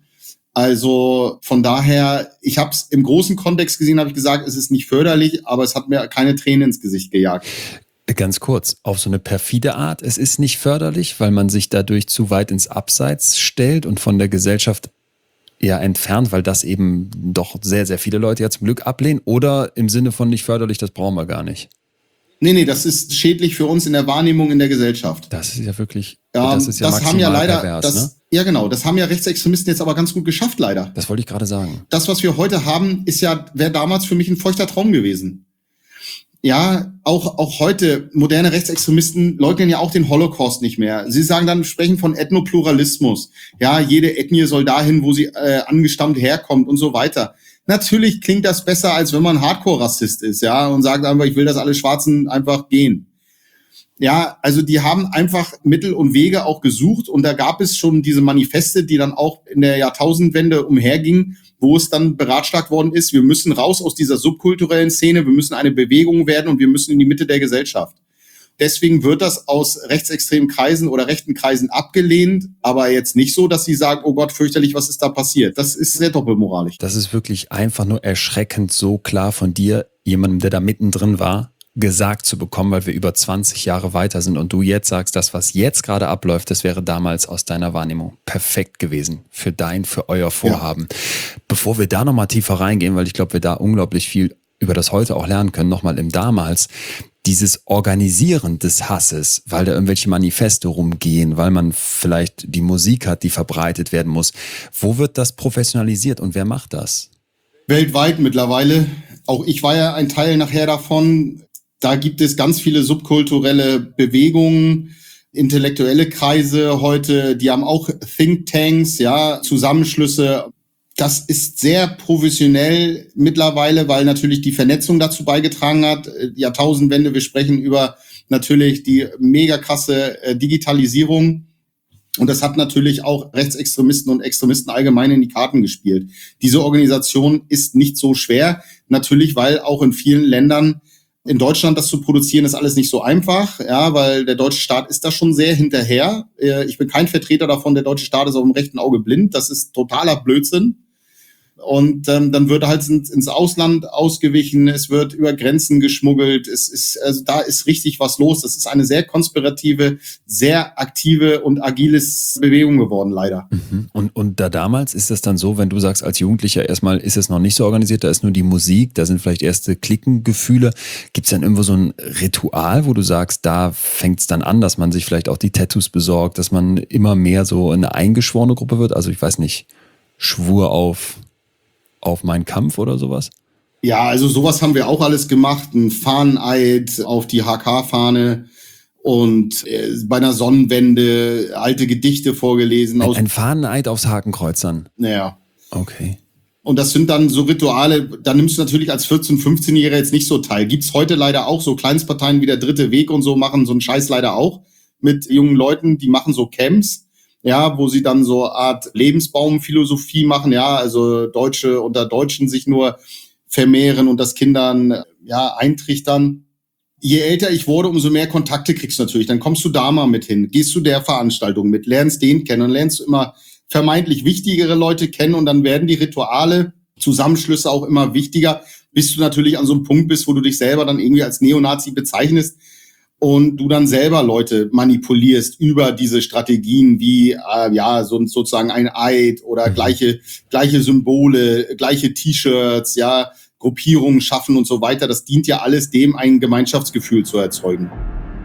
Also von daher, ich habe es im großen Kontext gesehen, habe ich gesagt, es ist nicht förderlich, aber es hat mir keine Tränen ins Gesicht gejagt. Ganz kurz, auf so eine perfide Art, es ist nicht förderlich, weil man sich dadurch zu weit ins Abseits stellt und von der Gesellschaft eher entfernt, weil das eben doch sehr, sehr viele Leute ja zum Glück ablehnen, oder im Sinne von nicht förderlich, das brauchen wir gar nicht? Nee, das ist schädlich für uns in der Wahrnehmung in der Gesellschaft. Das ist ja wirklich, das ist ja das haben ja leider, pervers, ne? Ja genau, das haben ja Rechtsextremisten jetzt aber ganz gut geschafft, leider. Das wollte ich gerade sagen. Das, was wir heute haben, wäre damals für mich ein feuchter Traum gewesen. Ja, auch heute, moderne Rechtsextremisten leugnen ja auch den Holocaust nicht mehr. Sie sagen dann, sprechen von Ethnopluralismus. Ja, jede Ethnie soll dahin, wo sie angestammt herkommt und so weiter. Natürlich klingt das besser, als wenn man Hardcore-Rassist ist, ja, und sagt einfach, ich will, dass alle Schwarzen einfach gehen. Ja, also die haben einfach Mittel und Wege auch gesucht, und da gab es schon diese Manifeste, die dann auch in der Jahrtausendwende umhergingen, wo es dann beratschlagt worden ist, wir müssen raus aus dieser subkulturellen Szene, wir müssen eine Bewegung werden und wir müssen in die Mitte der Gesellschaft. Deswegen wird das aus rechtsextremen Kreisen oder rechten Kreisen abgelehnt, aber jetzt nicht so, dass sie sagen, oh Gott, fürchterlich, was ist da passiert? Das ist sehr doppelmoralisch. Das ist wirklich einfach nur erschreckend so klar von dir, jemandem, der da mittendrin war, gesagt zu bekommen, weil wir über 20 Jahre weiter sind und du jetzt sagst, das, was jetzt gerade abläuft, das wäre damals aus deiner Wahrnehmung perfekt gewesen für euer Vorhaben. Ja. Bevor wir da nochmal tiefer reingehen, weil ich glaube, wir da unglaublich viel über das heute auch lernen können, nochmal im Damals, dieses Organisieren des Hasses, weil da irgendwelche Manifeste rumgehen, weil man vielleicht die Musik hat, die verbreitet werden muss. Wo wird das professionalisiert und wer macht das? Weltweit mittlerweile. Auch ich war ja ein Teil nachher davon. Da gibt es ganz viele subkulturelle Bewegungen, intellektuelle Kreise heute, die haben auch Thinktanks, ja, Zusammenschlüsse. Das ist sehr professionell mittlerweile, weil natürlich die Vernetzung dazu beigetragen hat. Jahrtausendwende, wir sprechen über natürlich die mega krasse Digitalisierung. Und das hat natürlich auch Rechtsextremisten und Extremisten allgemein in die Karten gespielt. Diese Organisation ist nicht so schwer, natürlich, weil auch in vielen Ländern, in Deutschland das zu produzieren, ist alles nicht so einfach, ja, weil der deutsche Staat ist da schon sehr hinterher. Ich bin kein Vertreter davon, der deutsche Staat ist auf dem rechten Auge blind. Das ist totaler Blödsinn. Und dann wird halt ins Ausland ausgewichen, es wird über Grenzen geschmuggelt, also da ist richtig was los. Das ist eine sehr konspirative, sehr aktive und agiles Bewegung geworden, leider. Und da damals ist es dann so, wenn du sagst, als Jugendlicher erstmal ist es noch nicht so organisiert, da ist nur die Musik, da sind vielleicht erste Klickengefühle. Gibt es dann irgendwo so ein Ritual, wo du sagst, da fängt es dann an, dass man sich vielleicht auch die Tattoos besorgt, dass man immer mehr so eine eingeschworene Gruppe wird? Also ich weiß nicht, Schwur auf meinen Kampf oder sowas? Ja, also sowas haben wir auch alles gemacht. Ein Fahneneid auf die HK-Fahne und bei einer Sonnenwende alte Gedichte vorgelesen. Ein Fahneneid aufs Hakenkreuz dann? Ja. Okay. Und das sind dann so Rituale, da nimmst du natürlich als 14-, 15-Jähriger jetzt nicht so teil. Gibt's heute leider auch so Kleinstparteien wie der Dritte Weg und so, machen so einen Scheiß leider auch mit jungen Leuten, die machen so Camps. Ja, wo sie dann so Art Lebensbaumphilosophie machen, ja, also Deutsche unter Deutschen sich nur vermehren und das Kindern, ja, eintrichtern. Je älter ich wurde, umso mehr Kontakte kriegst du natürlich. Dann kommst du da mal mit hin, gehst du der Veranstaltung mit, lernst den kennen und lernst du immer vermeintlich wichtigere Leute kennen und dann werden die Rituale, Zusammenschlüsse auch immer wichtiger, bis du natürlich an so einem Punkt bist, wo du dich selber dann irgendwie als Neonazi bezeichnest. Und du dann selber Leute manipulierst über diese Strategien wie sozusagen ein Eid oder gleiche Symbole, gleiche T-Shirts, ja, Gruppierungen schaffen und so weiter. Das dient ja alles dem, ein Gemeinschaftsgefühl zu erzeugen.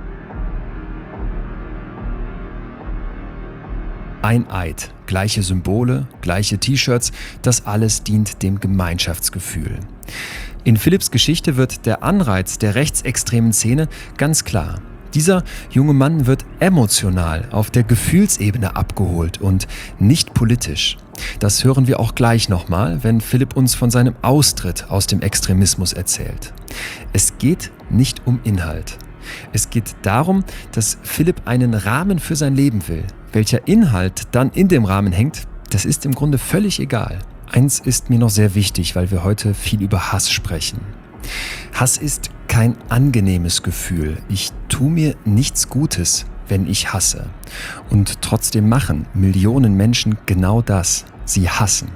Ein Eid, gleiche Symbole, gleiche T-Shirts, das alles dient dem Gemeinschaftsgefühl. In Philipps Geschichte wird der Anreiz der rechtsextremen Szene ganz klar. Dieser junge Mann wird emotional auf der Gefühlsebene abgeholt und nicht politisch. Das hören wir auch gleich nochmal, wenn Philipp uns von seinem Austritt aus dem Extremismus erzählt. Es geht nicht um Inhalt. Es geht darum, dass Philipp einen Rahmen für sein Leben will. Welcher Inhalt dann in dem Rahmen hängt, das ist im Grunde völlig egal. Eins ist mir noch sehr wichtig, weil wir heute viel über Hass sprechen. Hass ist kein angenehmes Gefühl. Ich tue mir nichts Gutes, wenn ich hasse. Und trotzdem machen Millionen Menschen genau das. Sie hassen.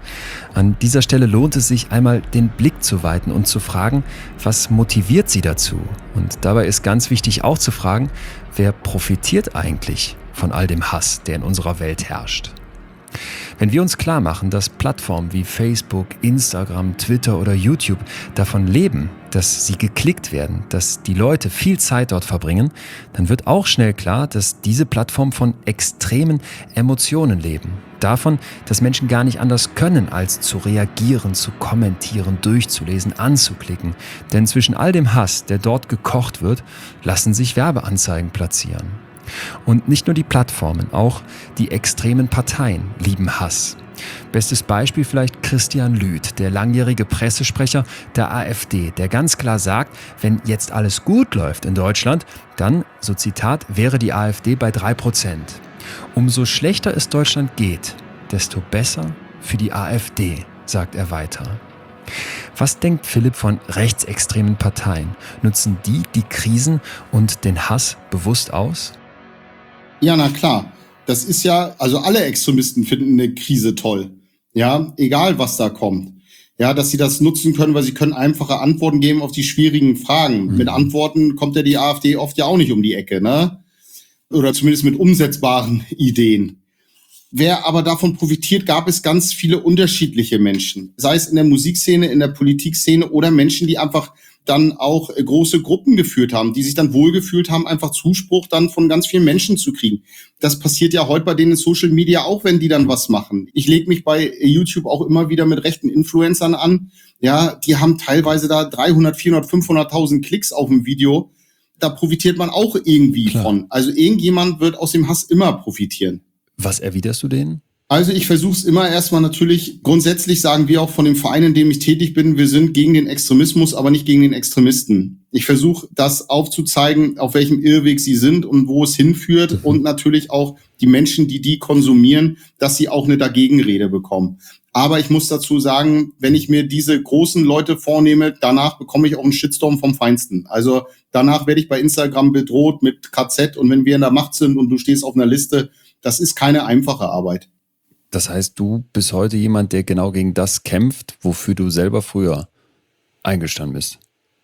An dieser Stelle lohnt es sich einmal, den Blick zu weiten und zu fragen, was motiviert sie dazu? Und dabei ist ganz wichtig auch zu fragen, wer profitiert eigentlich von all dem Hass, der in unserer Welt herrscht? Wenn wir uns klar machen, dass Plattformen wie Facebook, Instagram, Twitter oder YouTube davon leben, dass sie geklickt werden, dass die Leute viel Zeit dort verbringen, dann wird auch schnell klar, dass diese Plattformen von extremen Emotionen leben. Davon, dass Menschen gar nicht anders können, als zu reagieren, zu kommentieren, durchzulesen, anzuklicken. Denn zwischen all dem Hass, der dort gekocht wird, lassen sich Werbeanzeigen platzieren. Und nicht nur die Plattformen, auch die extremen Parteien lieben Hass. Bestes Beispiel vielleicht Christian Lüth, der langjährige Pressesprecher der AfD, der ganz klar sagt, wenn jetzt alles gut läuft in Deutschland, dann, so Zitat, wäre die AfD bei 3%. Umso schlechter es Deutschland geht, desto besser für die AfD, sagt er weiter. Was denkt Philipp von rechtsextremen Parteien? Nutzen die Krisen und den Hass bewusst aus? Ja, na klar. Das ist ja, also alle Extremisten finden eine Krise toll. Ja, egal was da kommt. Ja, dass sie das nutzen können, weil sie können einfache Antworten geben auf die schwierigen Fragen. Mit Antworten kommt ja die AfD oft ja auch nicht um die Ecke, ne? Oder zumindest mit umsetzbaren Ideen. Wer aber davon profitiert, gab es ganz viele unterschiedliche Menschen. Sei es in der Musikszene, in der Politikszene oder Menschen, die einfach dann auch große Gruppen geführt haben, die sich dann wohlgefühlt haben, einfach Zuspruch dann von ganz vielen Menschen zu kriegen. Das passiert ja heute bei denen in Social Media auch, wenn die dann was machen. Ich lege mich bei YouTube auch immer wieder mit rechten Influencern an. Ja, die haben teilweise da 300, 400, 500.000 Klicks auf dem Video. Da profitiert man auch irgendwie von. Also irgendjemand wird aus dem Hass immer profitieren. Was erwiderst du denen? Also ich versuche es immer erstmal natürlich, grundsätzlich sagen wir auch von dem Verein, in dem ich tätig bin, wir sind gegen den Extremismus, aber nicht gegen den Extremisten. Ich versuche das aufzuzeigen, auf welchem Irrweg sie sind und wo es hinführt und natürlich auch die Menschen, die konsumieren, dass sie auch eine Dagegenrede bekommen. Aber ich muss dazu sagen, wenn ich mir diese großen Leute vornehme, danach bekomme ich auch einen Shitstorm vom Feinsten. Also danach werde ich bei Instagram bedroht mit KZ und wenn wir in der Macht sind und du stehst auf einer Liste, das ist keine einfache Arbeit. Das heißt, du bist heute jemand, der genau gegen das kämpft, wofür du selber früher eingestanden bist.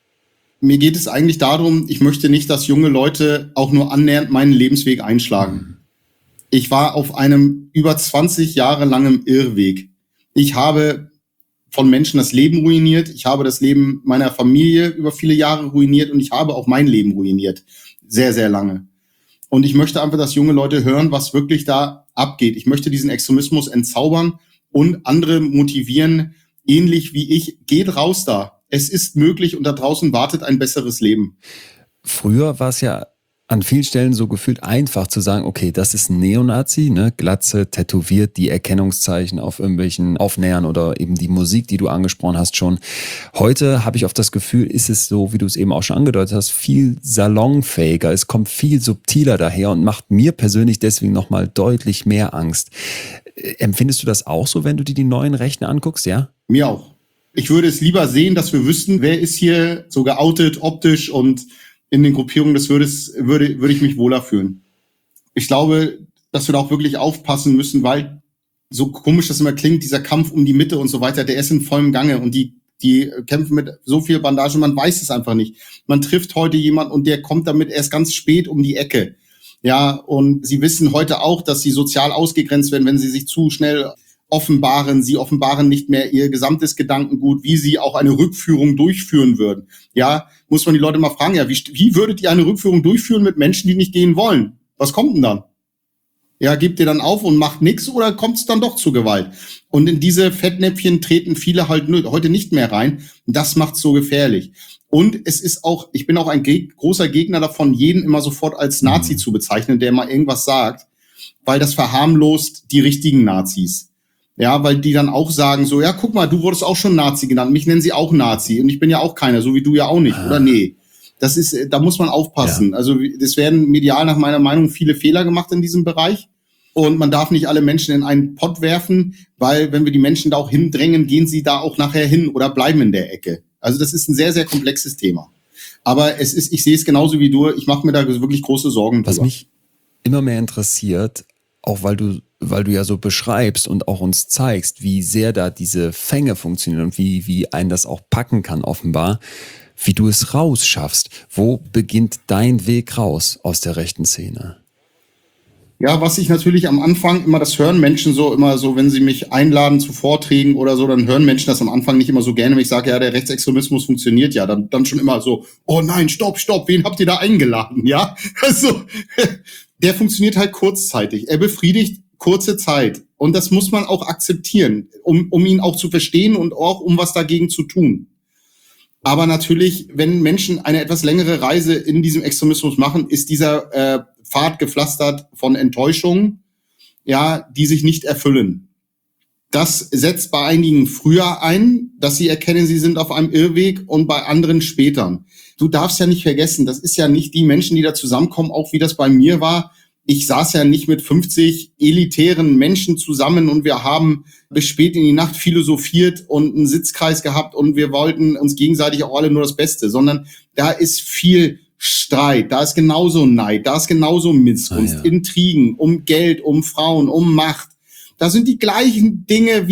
Mir geht es eigentlich darum, ich möchte nicht, dass junge Leute auch nur annähernd meinen Lebensweg einschlagen. Ich war auf einem über 20 Jahre langen Irrweg. Ich habe von Menschen das Leben ruiniert, ich habe das Leben meiner Familie über viele Jahre ruiniert und ich habe auch mein Leben ruiniert. Sehr, sehr lange. Und ich möchte einfach, dass junge Leute hören, was wirklich da abgeht. Ich möchte diesen Extremismus entzaubern und andere motivieren, ähnlich wie ich, geht raus da. Es ist möglich und da draußen wartet ein besseres Leben. Früher war es ja an vielen Stellen so gefühlt einfach zu sagen, okay, das ist ein Neonazi, ne? Glatze, tätowiert, die Erkennungszeichen auf irgendwelchen Aufnähern oder eben die Musik, die du angesprochen hast schon. Heute habe ich oft das Gefühl, ist es so, wie du es eben auch schon angedeutet hast, viel salonfähiger. Es kommt viel subtiler daher und macht mir persönlich deswegen nochmal deutlich mehr Angst. Empfindest du das auch so, wenn du dir die neuen Rechten anguckst, ja? Mir auch. Ich würde es lieber sehen, dass wir wüssten, wer ist hier so geoutet, optisch und in den Gruppierungen, das würde ich mich wohler fühlen. Ich glaube, dass wir da auch wirklich aufpassen müssen, weil so komisch das immer klingt, dieser Kampf um die Mitte und so weiter, der ist in vollem Gange und die kämpfen mit so viel Bandage, man weiß es einfach nicht. Man trifft heute jemanden und der kommt damit erst ganz spät um die Ecke. Ja, und sie wissen heute auch, dass sie sozial ausgegrenzt werden, wenn sie sich zu schnell offenbaren. Sie offenbaren nicht mehr ihr gesamtes Gedankengut, wie sie auch eine Rückführung durchführen würden. Ja, muss man die Leute mal fragen, ja, wie würdet ihr eine Rückführung durchführen mit Menschen, die nicht gehen wollen? Was kommt denn dann? Ja, gebt ihr dann auf und macht nichts oder kommt es dann doch zu Gewalt? Und in diese Fettnäpfchen treten viele halt heute nicht mehr rein. Und das macht's so gefährlich. Und es ist auch, ich bin auch ein großer Gegner davon, jeden immer sofort als Nazi zu bezeichnen, der mal irgendwas sagt, weil das verharmlost die richtigen Nazis. Ja, weil die dann auch sagen so, ja, guck mal, du wurdest auch schon Nazi genannt, mich nennen sie auch Nazi und ich bin ja auch keiner, so wie du ja auch nicht, oder nee. Da muss man aufpassen. Ja. Also es werden medial nach meiner Meinung viele Fehler gemacht in diesem Bereich. Und man darf nicht alle Menschen in einen Pott werfen, weil wenn wir die Menschen da auch hindrängen, gehen sie da auch nachher hin oder bleiben in der Ecke. Also das ist ein sehr, sehr komplexes Thema. Aber ich sehe es genauso wie du, ich mache mir da wirklich große Sorgen drüber. Was mich immer mehr interessiert, auch weil du ja so beschreibst und auch uns zeigst, wie sehr da diese Fänge funktionieren und wie einen das auch packen kann offenbar, wie du es rausschaffst. Wo beginnt dein Weg raus aus der rechten Szene? Ja, was ich natürlich am Anfang immer, das hören Menschen immer so, wenn sie mich einladen zu Vorträgen oder so, dann hören Menschen das am Anfang nicht immer so gerne, wenn ich sage, ja, der Rechtsextremismus funktioniert ja, dann schon immer so, oh nein, stopp, wen habt ihr da eingeladen, ja? Also, der funktioniert halt kurzzeitig, er befriedigt kurze Zeit und das muss man auch akzeptieren, um ihn auch zu verstehen und auch um was dagegen zu tun. Aber natürlich, wenn Menschen eine etwas längere Reise in diesem Extremismus machen, ist dieser Pfad gepflastert von Enttäuschungen, ja, die sich nicht erfüllen. Das setzt bei einigen früher ein, dass sie erkennen, sie sind auf einem Irrweg und bei anderen später. Du darfst ja nicht vergessen, das ist ja nicht die Menschen, die da zusammenkommen, auch wie das bei mir war. Ich saß ja nicht mit 50 elitären Menschen zusammen und wir haben bis spät in die Nacht philosophiert und einen Sitzkreis gehabt und wir wollten uns gegenseitig auch alle nur das Beste, sondern da ist viel Streit, da ist genauso Neid, da ist genauso Missgunst, Intrigen um Geld, um Frauen, um Macht. Da sind die gleichen Dinge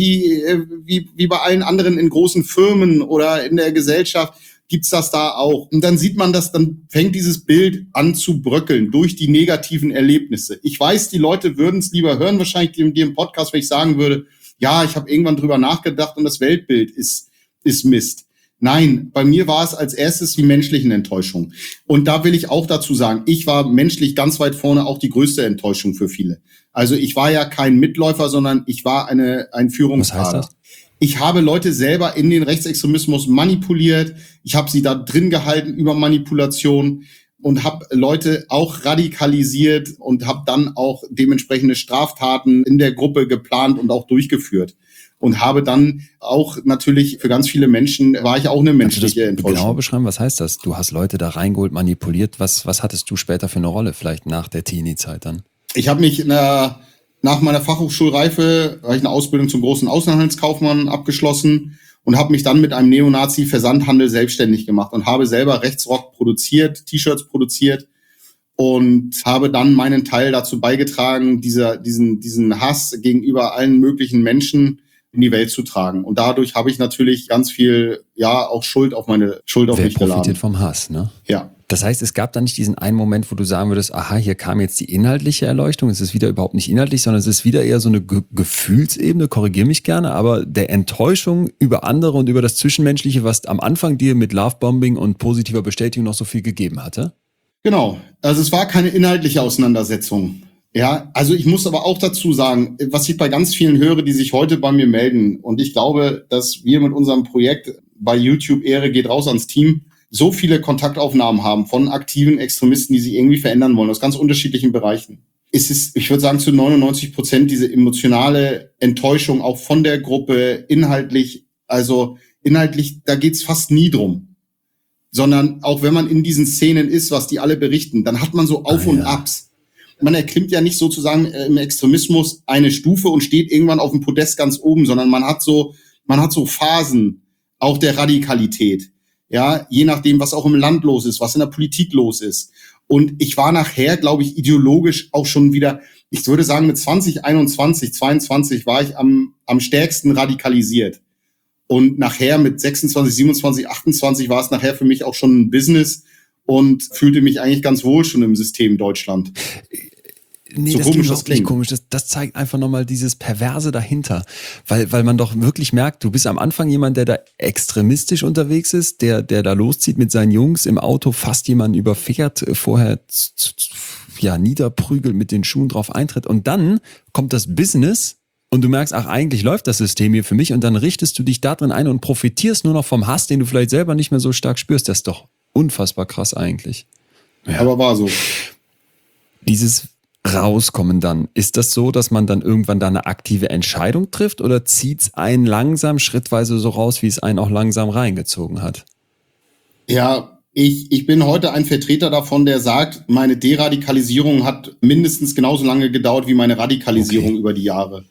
wie bei allen anderen in großen Firmen oder in der Gesellschaft. Gibt's das da auch? Und dann sieht man das, dann fängt dieses Bild an zu bröckeln durch die negativen Erlebnisse. Ich weiß, die Leute würden es lieber hören, wahrscheinlich dir im Podcast, wenn ich sagen würde, ja, ich habe irgendwann drüber nachgedacht und das Weltbild ist Mist. Nein, bei mir war es als erstes die menschlichen Enttäuschungen. Und da will ich auch dazu sagen, ich war menschlich ganz weit vorne auch die größte Enttäuschung für viele. Also ich war ja kein Mitläufer, sondern ich war ein Führungskader. Was heißt das? Ich habe Leute selber in den Rechtsextremismus manipuliert. Ich habe sie da drin gehalten über Manipulation und habe Leute auch radikalisiert und habe dann auch dementsprechende Straftaten in der Gruppe geplant und auch durchgeführt. Und habe dann auch natürlich für ganz viele Menschen, war ich auch eine menschliche Enttäuschung. Kannst du das genauer beschreiben? Was heißt das? Du hast Leute da reingeholt, manipuliert. Was hattest du später für eine Rolle, vielleicht nach der Teenie-Zeit dann? Ich habe mich nach meiner Fachhochschulreife habe ich eine Ausbildung zum großen Außenhandelskaufmann abgeschlossen und habe mich dann mit einem Neonazi-Versandhandel selbstständig gemacht und habe selber Rechtsrock produziert, T-Shirts produziert und habe dann meinen Teil dazu beigetragen, diesen Hass gegenüber allen möglichen Menschen in die Welt zu tragen. Und dadurch habe ich natürlich ganz viel, auch Schuld auf mich geladen. Wer profitiert vom Hass, ne? Ja. Das heißt, es gab da nicht diesen einen Moment, wo du sagen würdest, aha, hier kam jetzt die inhaltliche Erleuchtung, es ist wieder überhaupt nicht inhaltlich, sondern es ist wieder eher so eine Gefühlsebene, korrigiere mich gerne, aber der Enttäuschung über andere und über das Zwischenmenschliche, was am Anfang dir mit Lovebombing und positiver Bestätigung noch so viel gegeben hatte? Genau, also es war keine inhaltliche Auseinandersetzung. Ja, also ich muss aber auch dazu sagen, was ich bei ganz vielen höre, die sich heute bei mir melden, und ich glaube, dass wir mit unserem Projekt bei YouTube Ehre geht raus ans Team, so viele Kontaktaufnahmen haben von aktiven Extremisten, die sich irgendwie verändern wollen, aus ganz unterschiedlichen Bereichen. Es ist, ich würde sagen, zu 99% diese emotionale Enttäuschung auch von der Gruppe, inhaltlich, da geht's fast nie drum. Sondern auch wenn man in diesen Szenen ist, was die alle berichten, dann hat man so Auf- und Abs. Man erklimmt ja nicht sozusagen im Extremismus eine Stufe und steht irgendwann auf dem Podest ganz oben, sondern man hat so Phasen auch der Radikalität. Ja, je nachdem, was auch im Land los ist, was in der Politik los ist. Und ich war nachher, glaube ich, ideologisch auch schon wieder, ich würde sagen, mit 2021, 22 war ich am stärksten radikalisiert. Und nachher mit 26, 27, 28 war es nachher für mich auch schon ein Business und fühlte mich eigentlich ganz wohl schon im System Deutschland. Nee, so das klingt wirklich komisch. Das zeigt einfach nochmal dieses Perverse dahinter. Weil man doch wirklich merkt, du bist am Anfang jemand, der da extremistisch unterwegs ist, der da loszieht mit seinen Jungs im Auto, fast jemanden überfährt, vorher niederprügelt, mit den Schuhen drauf eintritt. Und dann kommt das Business und du merkst, ach, eigentlich läuft das System hier für mich. Und dann richtest du dich da drin ein und profitierst nur noch vom Hass, den du vielleicht selber nicht mehr so stark spürst. Das ist doch unfassbar krass eigentlich. Ja. Aber war so. Dieses Rauskommen dann, ist das so, dass man dann irgendwann da eine aktive Entscheidung trifft oder zieht es einen langsam, schrittweise so raus, wie es einen auch langsam reingezogen hat? Ja, Ich bin heute ein Vertreter davon, der sagt, meine Deradikalisierung hat mindestens genauso lange gedauert wie meine Radikalisierung über die Jahre.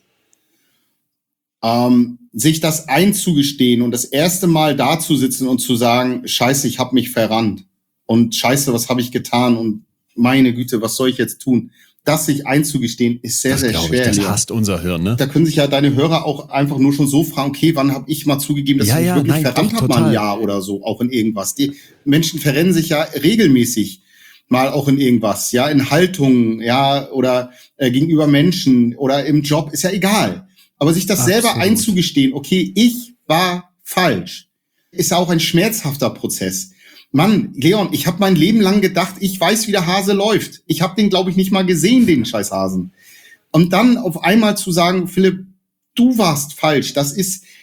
Sich das einzugestehen und das erste Mal dazusitzen und zu sagen, scheiße, ich habe mich verrannt und scheiße, was habe ich getan und meine Güte, was soll ich jetzt tun? Das sich einzugestehen, ist sehr, sehr schwer. Das hasst unser Hirn, ne? Da können sich ja deine Hörer auch einfach nur schon so fragen, okay, wann habe ich mal zugegeben, dass ich mich wirklich verrannt habe, mal ein Jahr oder so, auch in irgendwas. Die Menschen verrennen sich ja regelmäßig mal auch in irgendwas, ja, in Haltungen, ja, oder gegenüber Menschen oder im Job, ist ja egal. Aber sich das selber einzugestehen, okay, ich war falsch, ist ja auch ein schmerzhafter Prozess. Mann, Leon, ich habe mein Leben lang gedacht, ich weiß, wie der Hase läuft. Ich habe den, glaube ich, nicht mal gesehen, den scheiß Hasen. Und dann auf einmal zu sagen, Philipp, du warst falsch, das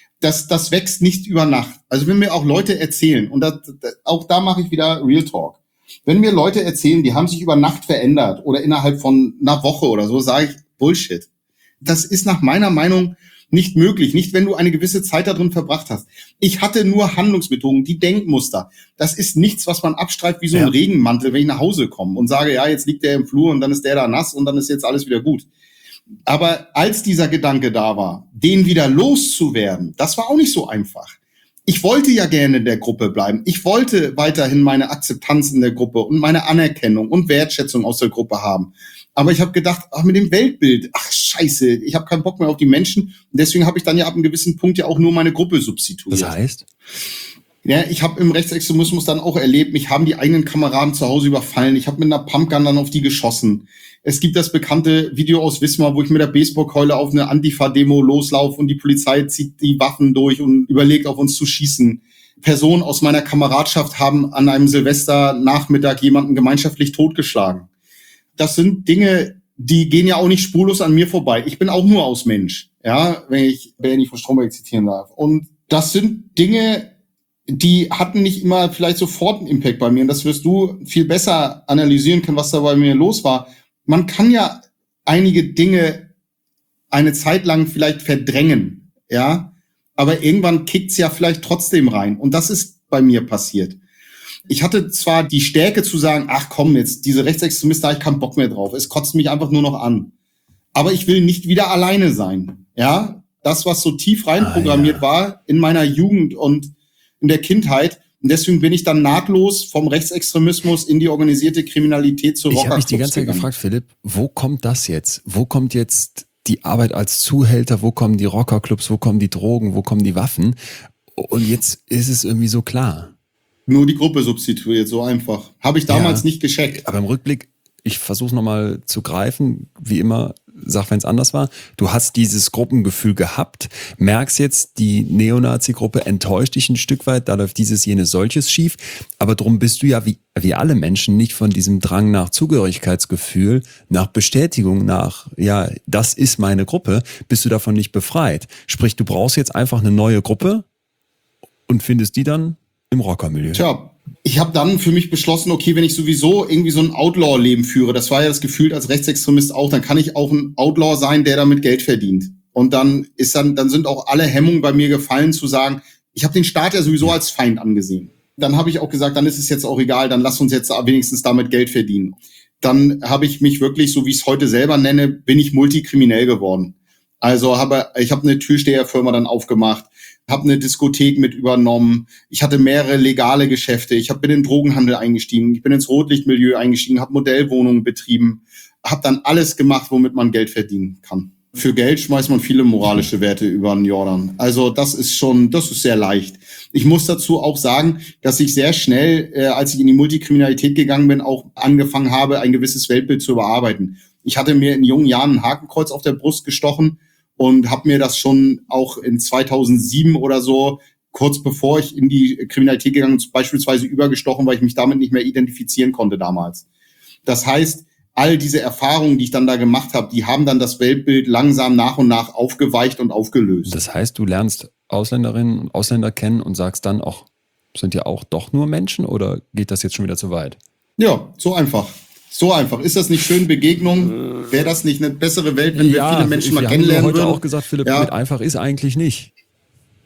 wächst nicht über Nacht. Also wenn mir auch Leute erzählen, und auch da mache ich wieder Real Talk, wenn mir Leute erzählen, die haben sich über Nacht verändert oder innerhalb von einer Woche oder so, sage ich, Bullshit. Das ist nach meiner Meinung nicht möglich, nicht wenn du eine gewisse Zeit da drin verbracht hast. Ich hatte nur Handlungsmethoden, die Denkmuster. Das ist nichts, was man abstreift wie so ein Regenmantel, wenn ich nach Hause komme und sage, ja, jetzt liegt der im Flur und dann ist der da nass und dann ist jetzt alles wieder gut. Aber als dieser Gedanke da war, den wieder loszuwerden, das war auch nicht so einfach. Ich wollte ja gerne in der Gruppe bleiben. Ich wollte weiterhin meine Akzeptanz in der Gruppe und meine Anerkennung und Wertschätzung aus der Gruppe haben. Aber ich habe gedacht, mit dem Weltbild, scheiße, ich habe keinen Bock mehr auf die Menschen. Und deswegen habe ich dann ja ab einem gewissen Punkt ja auch nur meine Gruppe substituiert. Das heißt? Ja, ich habe im Rechtsextremismus dann auch erlebt, mich haben die eigenen Kameraden zu Hause überfallen. Ich habe mit einer Pumpgun dann auf die geschossen. Es gibt das bekannte Video aus Wismar, wo ich mit der Baseballkeule auf eine Antifa-Demo loslaufe und die Polizei zieht die Waffen durch und überlegt, auf uns zu schießen. Personen aus meiner Kameradschaft haben an einem Silvesternachmittag jemanden gemeinschaftlich totgeschlagen. Das sind Dinge, die gehen ja auch nicht spurlos an mir vorbei. Ich bin auch nur aus Mensch, ja, wenn ich Bernie von Stromberg zitieren darf. Und das sind Dinge, die hatten nicht immer vielleicht sofort einen Impact bei mir. Und das wirst du viel besser analysieren können, was da bei mir los war. Man kann ja einige Dinge eine Zeit lang vielleicht verdrängen, ja, aber irgendwann kickt's ja vielleicht trotzdem rein. Und das ist bei mir passiert. Ich hatte zwar die Stärke zu sagen, ach komm, jetzt diese Rechtsextremisten, da habe ich keinen Bock mehr drauf. Es kotzt mich einfach nur noch an. Aber ich will nicht wieder alleine sein. Ja, das, was so tief reinprogrammiert war in meiner Jugend und in der Kindheit. Und deswegen bin ich dann nahtlos vom Rechtsextremismus in die organisierte Kriminalität zur Rockerclubs. Ich habe mich die ganze Zeit gefragt, Philipp, wo kommt das jetzt? Wo kommt jetzt die Arbeit als Zuhälter? Wo kommen die Rockerclubs? Wo kommen die Drogen? Wo kommen die Waffen? Und jetzt ist es irgendwie so klar. Nur die Gruppe substituiert, so einfach. Habe ich damals nicht gecheckt. Aber im Rückblick, ich versuche es nochmal zu greifen, wie immer, sag, wenn es anders war. Du hast dieses Gruppengefühl gehabt, merkst jetzt, die Neonazi-Gruppe enttäuscht dich ein Stück weit, da läuft dieses, jenes, solches schief. Aber drum bist du ja wie alle Menschen nicht von diesem Drang nach Zugehörigkeitsgefühl, nach Bestätigung, nach, ja, das ist meine Gruppe, bist du davon nicht befreit. Sprich, du brauchst jetzt einfach eine neue Gruppe und findest die dann im Rockermilieu. Tja, ich habe dann für mich beschlossen, okay, wenn ich sowieso irgendwie so ein Outlaw-Leben führe, das war ja das Gefühl als Rechtsextremist auch, dann kann ich auch ein Outlaw sein, der damit Geld verdient. Und dann sind auch alle Hemmungen bei mir gefallen zu sagen, ich habe den Staat ja sowieso als Feind angesehen. Dann habe ich auch gesagt, dann ist es jetzt auch egal, dann lass uns jetzt wenigstens damit Geld verdienen. Dann habe ich mich wirklich, so wie ich es heute selber nenne, bin ich multikriminell geworden. Also ich habe eine Türsteherfirma dann aufgemacht, habe eine Diskothek mit übernommen, ich hatte mehrere legale Geschäfte, bin in den Drogenhandel eingestiegen, ich bin ins Rotlichtmilieu eingestiegen, habe Modellwohnungen betrieben, habe dann alles gemacht, womit man Geld verdienen kann. Für Geld schmeißt man viele moralische Werte über den Jordan. Also das ist sehr leicht. Ich muss dazu auch sagen, dass ich sehr schnell, als ich in die Multikriminalität gegangen bin, auch angefangen habe, ein gewisses Weltbild zu überarbeiten. Ich hatte mir in jungen Jahren ein Hakenkreuz auf der Brust gestochen und habe mir das schon auch in 2007 oder so, kurz bevor ich in die Kriminalität gegangen bin, beispielsweise übergestochen, weil ich mich damit nicht mehr identifizieren konnte damals. Das heißt, all diese Erfahrungen, die ich dann da gemacht habe, die haben dann das Weltbild langsam nach und nach aufgeweicht und aufgelöst. Das heißt, du lernst Ausländerinnen und Ausländer kennen und sagst dann auch, sind ja auch doch nur Menschen oder geht das jetzt schon wieder zu weit? Ja, so einfach. So einfach. Ist das nicht schön, Begegnung? Wäre das nicht eine bessere Welt, wenn wir viele Menschen mal kennenlernen würden? Ja, heute auch gesagt, Philipp, mit einfach ist eigentlich nicht.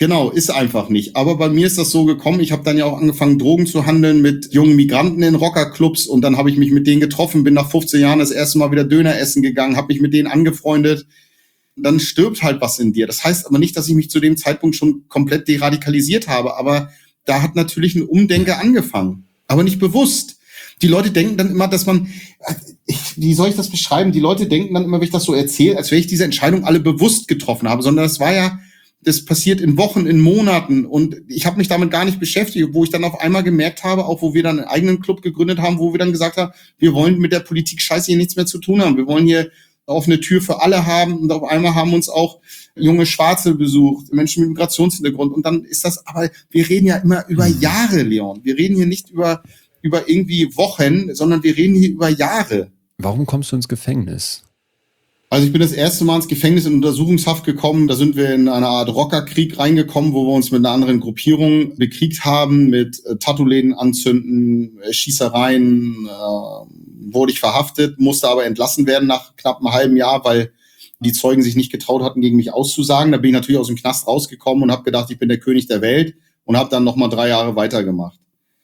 Genau, ist einfach nicht. Aber bei mir ist das so gekommen, ich habe dann ja auch angefangen, Drogen zu handeln mit jungen Migranten in Rockerclubs und dann habe ich mich mit denen getroffen, bin nach 15 Jahren das erste Mal wieder Döner essen gegangen, habe mich mit denen angefreundet. Dann stirbt halt was in dir. Das heißt aber nicht, dass ich mich zu dem Zeitpunkt schon komplett deradikalisiert habe, aber da hat natürlich ein Umdenken angefangen, aber nicht bewusst. Die Leute denken dann immer, dass man, wie soll ich das beschreiben? Die Leute denken dann immer, wenn ich das so erzähle, als wäre ich diese Entscheidung alle bewusst getroffen habe, sondern das passiert in Wochen, in Monaten und ich habe mich damit gar nicht beschäftigt, wo ich dann auf einmal gemerkt habe, auch wo wir dann einen eigenen Club gegründet haben, wo wir dann gesagt haben, wir wollen mit der Politik Scheiße hier nichts mehr zu tun haben. Wir wollen hier offene Tür für alle haben und auf einmal haben uns auch junge Schwarze besucht, Menschen mit Migrationshintergrund und dann ist das, aber wir reden ja immer über Jahre, Leon. Wir reden hier nicht über irgendwie Wochen, sondern wir reden hier über Jahre. Warum kommst du ins Gefängnis? Also ich bin das erste Mal ins Gefängnis in Untersuchungshaft gekommen. Da sind wir in eine Art Rockerkrieg reingekommen, wo wir uns mit einer anderen Gruppierung bekriegt haben, mit Tattoo-Läden anzünden, Schießereien, wurde ich verhaftet, musste aber entlassen werden nach knapp einem halben Jahr, weil die Zeugen sich nicht getraut hatten, gegen mich auszusagen. Da bin ich natürlich aus dem Knast rausgekommen und habe gedacht, ich bin der König der Welt und habe dann nochmal 3 Jahre weitergemacht.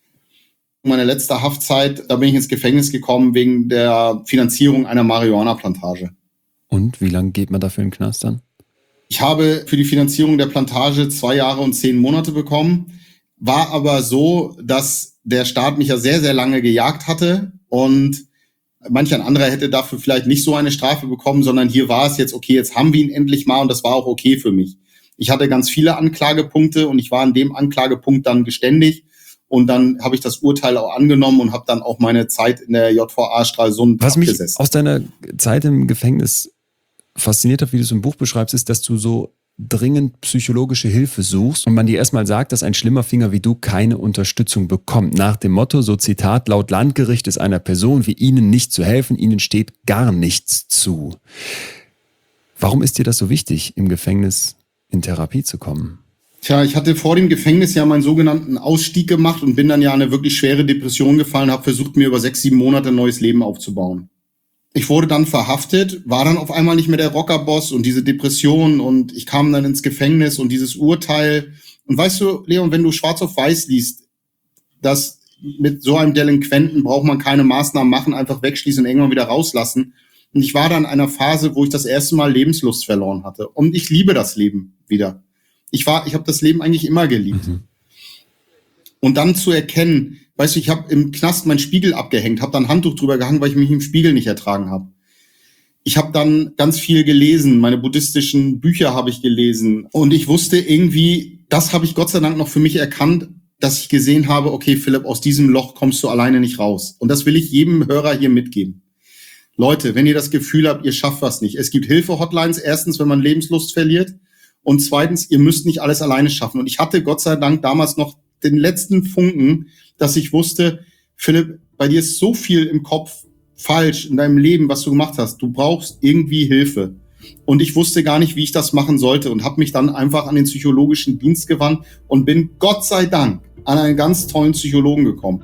Meine letzte Haftzeit, da bin ich ins Gefängnis gekommen wegen der Finanzierung einer Marihuana-Plantage. Und wie lange geht man dafür in den Knast dann? Ich habe für die Finanzierung der Plantage 2 Jahre und 10 Monate bekommen. War aber so, dass der Staat mich ja sehr, sehr lange gejagt hatte und manch ein anderer hätte dafür vielleicht nicht so eine Strafe bekommen, sondern hier war es jetzt, okay, jetzt haben wir ihn endlich mal und das war auch okay für mich. Ich hatte ganz viele Anklagepunkte und ich war an dem Anklagepunkt dann geständig und dann habe ich das Urteil auch angenommen und habe dann auch meine Zeit in der JVA Stralsund abgesessen. Was mich aus deiner Zeit im Gefängnis fasziniert hat, wie du es im Buch beschreibst, ist, dass du so dringend psychologische Hilfe suchst und man dir erstmal sagt, dass ein schlimmer Finger wie du keine Unterstützung bekommt. Nach dem Motto, so Zitat, laut Landgericht ist einer Person wie Ihnen nicht zu helfen, Ihnen steht gar nichts zu. Warum ist dir das so wichtig, im Gefängnis in Therapie zu kommen? Tja, ich hatte vor dem Gefängnis ja meinen sogenannten Ausstieg gemacht und bin dann ja in eine wirklich schwere Depression gefallen, habe versucht, mir über 6, 7 Monate ein neues Leben aufzubauen. Ich wurde dann verhaftet, war dann auf einmal nicht mehr der Rockerboss und diese Depression und ich kam dann ins Gefängnis und dieses Urteil. Und weißt du, Leon, wenn du schwarz auf weiß liest, dass mit so einem Delinquenten braucht man keine Maßnahmen machen, einfach wegschließen und irgendwann wieder rauslassen. Und ich war dann in einer Phase, wo ich das erste Mal Lebenslust verloren hatte. Und ich liebe das Leben wieder. Ich habe das Leben eigentlich immer geliebt. Mhm. Und dann zu erkennen, weißt du, ich habe im Knast meinen Spiegel abgehängt, habe dann ein Handtuch drüber gehangen, weil ich mich im Spiegel nicht ertragen habe. Ich habe dann ganz viel gelesen, meine buddhistischen Bücher habe ich gelesen. Und ich wusste irgendwie, das habe ich Gott sei Dank noch für mich erkannt, dass ich gesehen habe, okay, Philipp, aus diesem Loch kommst du alleine nicht raus. Und das will ich jedem Hörer hier mitgeben. Leute, wenn ihr das Gefühl habt, ihr schafft was nicht. Es gibt Hilfe-Hotlines, erstens, wenn man Lebenslust verliert. Und zweitens, ihr müsst nicht alles alleine schaffen. Und ich hatte Gott sei Dank damals noch den letzten Funken, dass ich wusste, Philipp, bei dir ist so viel im Kopf falsch in deinem Leben, was du gemacht hast. Du brauchst irgendwie Hilfe. Und ich wusste gar nicht, wie ich das machen sollte und habe mich dann einfach an den psychologischen Dienst gewandt und bin Gott sei Dank an einen ganz tollen Psychologen gekommen.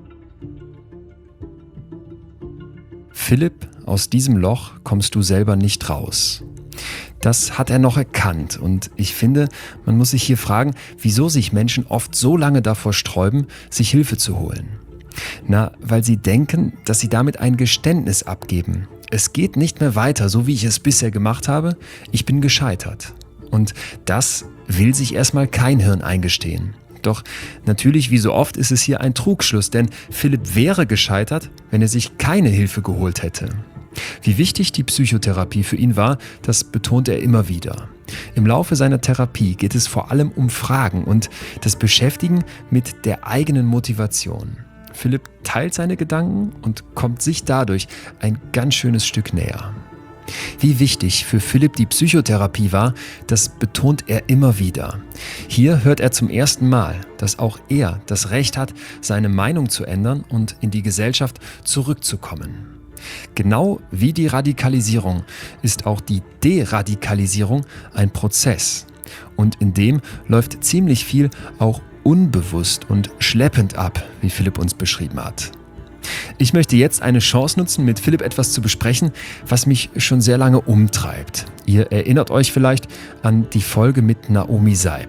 Philipp, aus diesem Loch kommst du selber nicht raus. Das hat er noch erkannt und ich finde, man muss sich hier fragen, wieso sich Menschen oft so lange davor sträuben, sich Hilfe zu holen. Na, weil sie denken, dass sie damit ein Geständnis abgeben. Es geht nicht mehr weiter, so wie ich es bisher gemacht habe. Ich bin gescheitert. Und das will sich erstmal kein Hirn eingestehen. Doch natürlich, wie so oft, ist es hier ein Trugschluss, denn Philipp wäre gescheitert, wenn er sich keine Hilfe geholt hätte. Wie wichtig die Psychotherapie für ihn war, das betont er immer wieder. Im Laufe seiner Therapie geht es vor allem um Fragen und das Beschäftigen mit der eigenen Motivation. Philipp teilt seine Gedanken und kommt sich dadurch ein ganz schönes Stück näher. Wie wichtig für Philipp die Psychotherapie war, das betont er immer wieder. Hier hört er zum ersten Mal, dass auch er das Recht hat, seine Meinung zu ändern und in die Gesellschaft zurückzukommen. Genau wie die Radikalisierung ist auch die Deradikalisierung ein Prozess. Und in dem läuft ziemlich viel auch unbewusst und schleppend ab, wie Philipp uns beschrieben hat. Ich möchte jetzt eine Chance nutzen, mit Philipp etwas zu besprechen, was mich schon sehr lange umtreibt. Ihr erinnert euch vielleicht an die Folge mit Naomi Seibt.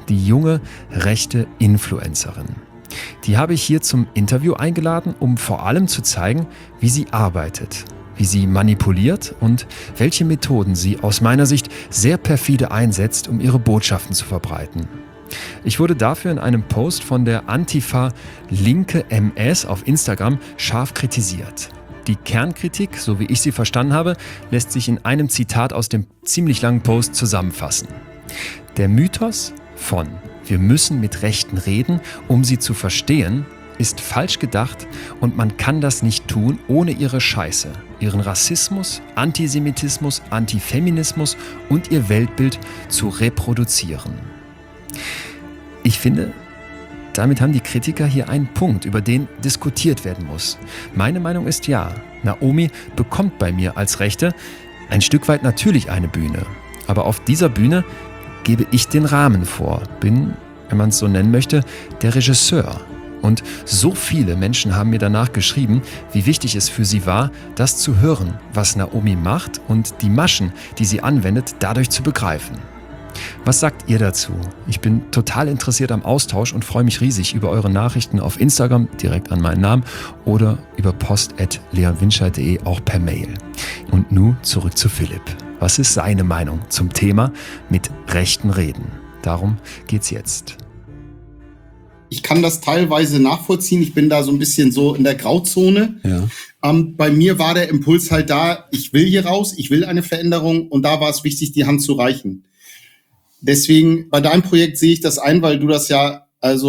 die junge rechte Influencerin. Die habe ich hier zum Interview eingeladen, um vor allem zu zeigen, wie sie arbeitet, wie sie manipuliert und welche Methoden sie aus meiner Sicht sehr perfide einsetzt, um ihre Botschaften zu verbreiten. Ich wurde dafür in einem Post von der Antifa Linke MS auf Instagram scharf kritisiert. Die Kernkritik, so wie ich sie verstanden habe, lässt sich in einem Zitat aus dem ziemlich langen Post zusammenfassen. Der Mythos von „Wir müssen mit Rechten reden, um sie zu verstehen“, ist falsch gedacht und man kann das nicht tun, ohne ihre Scheiße, ihren Rassismus, Antisemitismus, Antifeminismus und ihr Weltbild zu reproduzieren. Ich finde, damit haben die Kritiker hier einen Punkt, über den diskutiert werden muss. Meine Meinung ist ja, Naomi bekommt bei mir als Rechte ein Stück weit natürlich eine Bühne. Aber auf dieser Bühne gebe ich den Rahmen vor, bin, wenn man es so nennen möchte, der Regisseur. Und so viele Menschen haben mir danach geschrieben, wie wichtig es für sie war, das zu hören, was Naomi macht und die Maschen, die sie anwendet, dadurch zu begreifen. Was sagt ihr dazu? Ich bin total interessiert am Austausch und freue mich riesig über eure Nachrichten auf Instagram, direkt an meinen Namen, oder über post@leonwinscheid.de, auch per Mail. Und nun zurück zu Philipp. Was ist seine Meinung zum Thema mit rechten Reden? Darum geht's jetzt. Ich kann das teilweise nachvollziehen. Ich bin da so ein bisschen so in der Grauzone. Ja. Bei mir war der Impuls halt da, ich will hier raus, ich will eine Veränderung und da war es wichtig, die Hand zu reichen. Deswegen, bei deinem Projekt sehe ich das ein, weil du das ja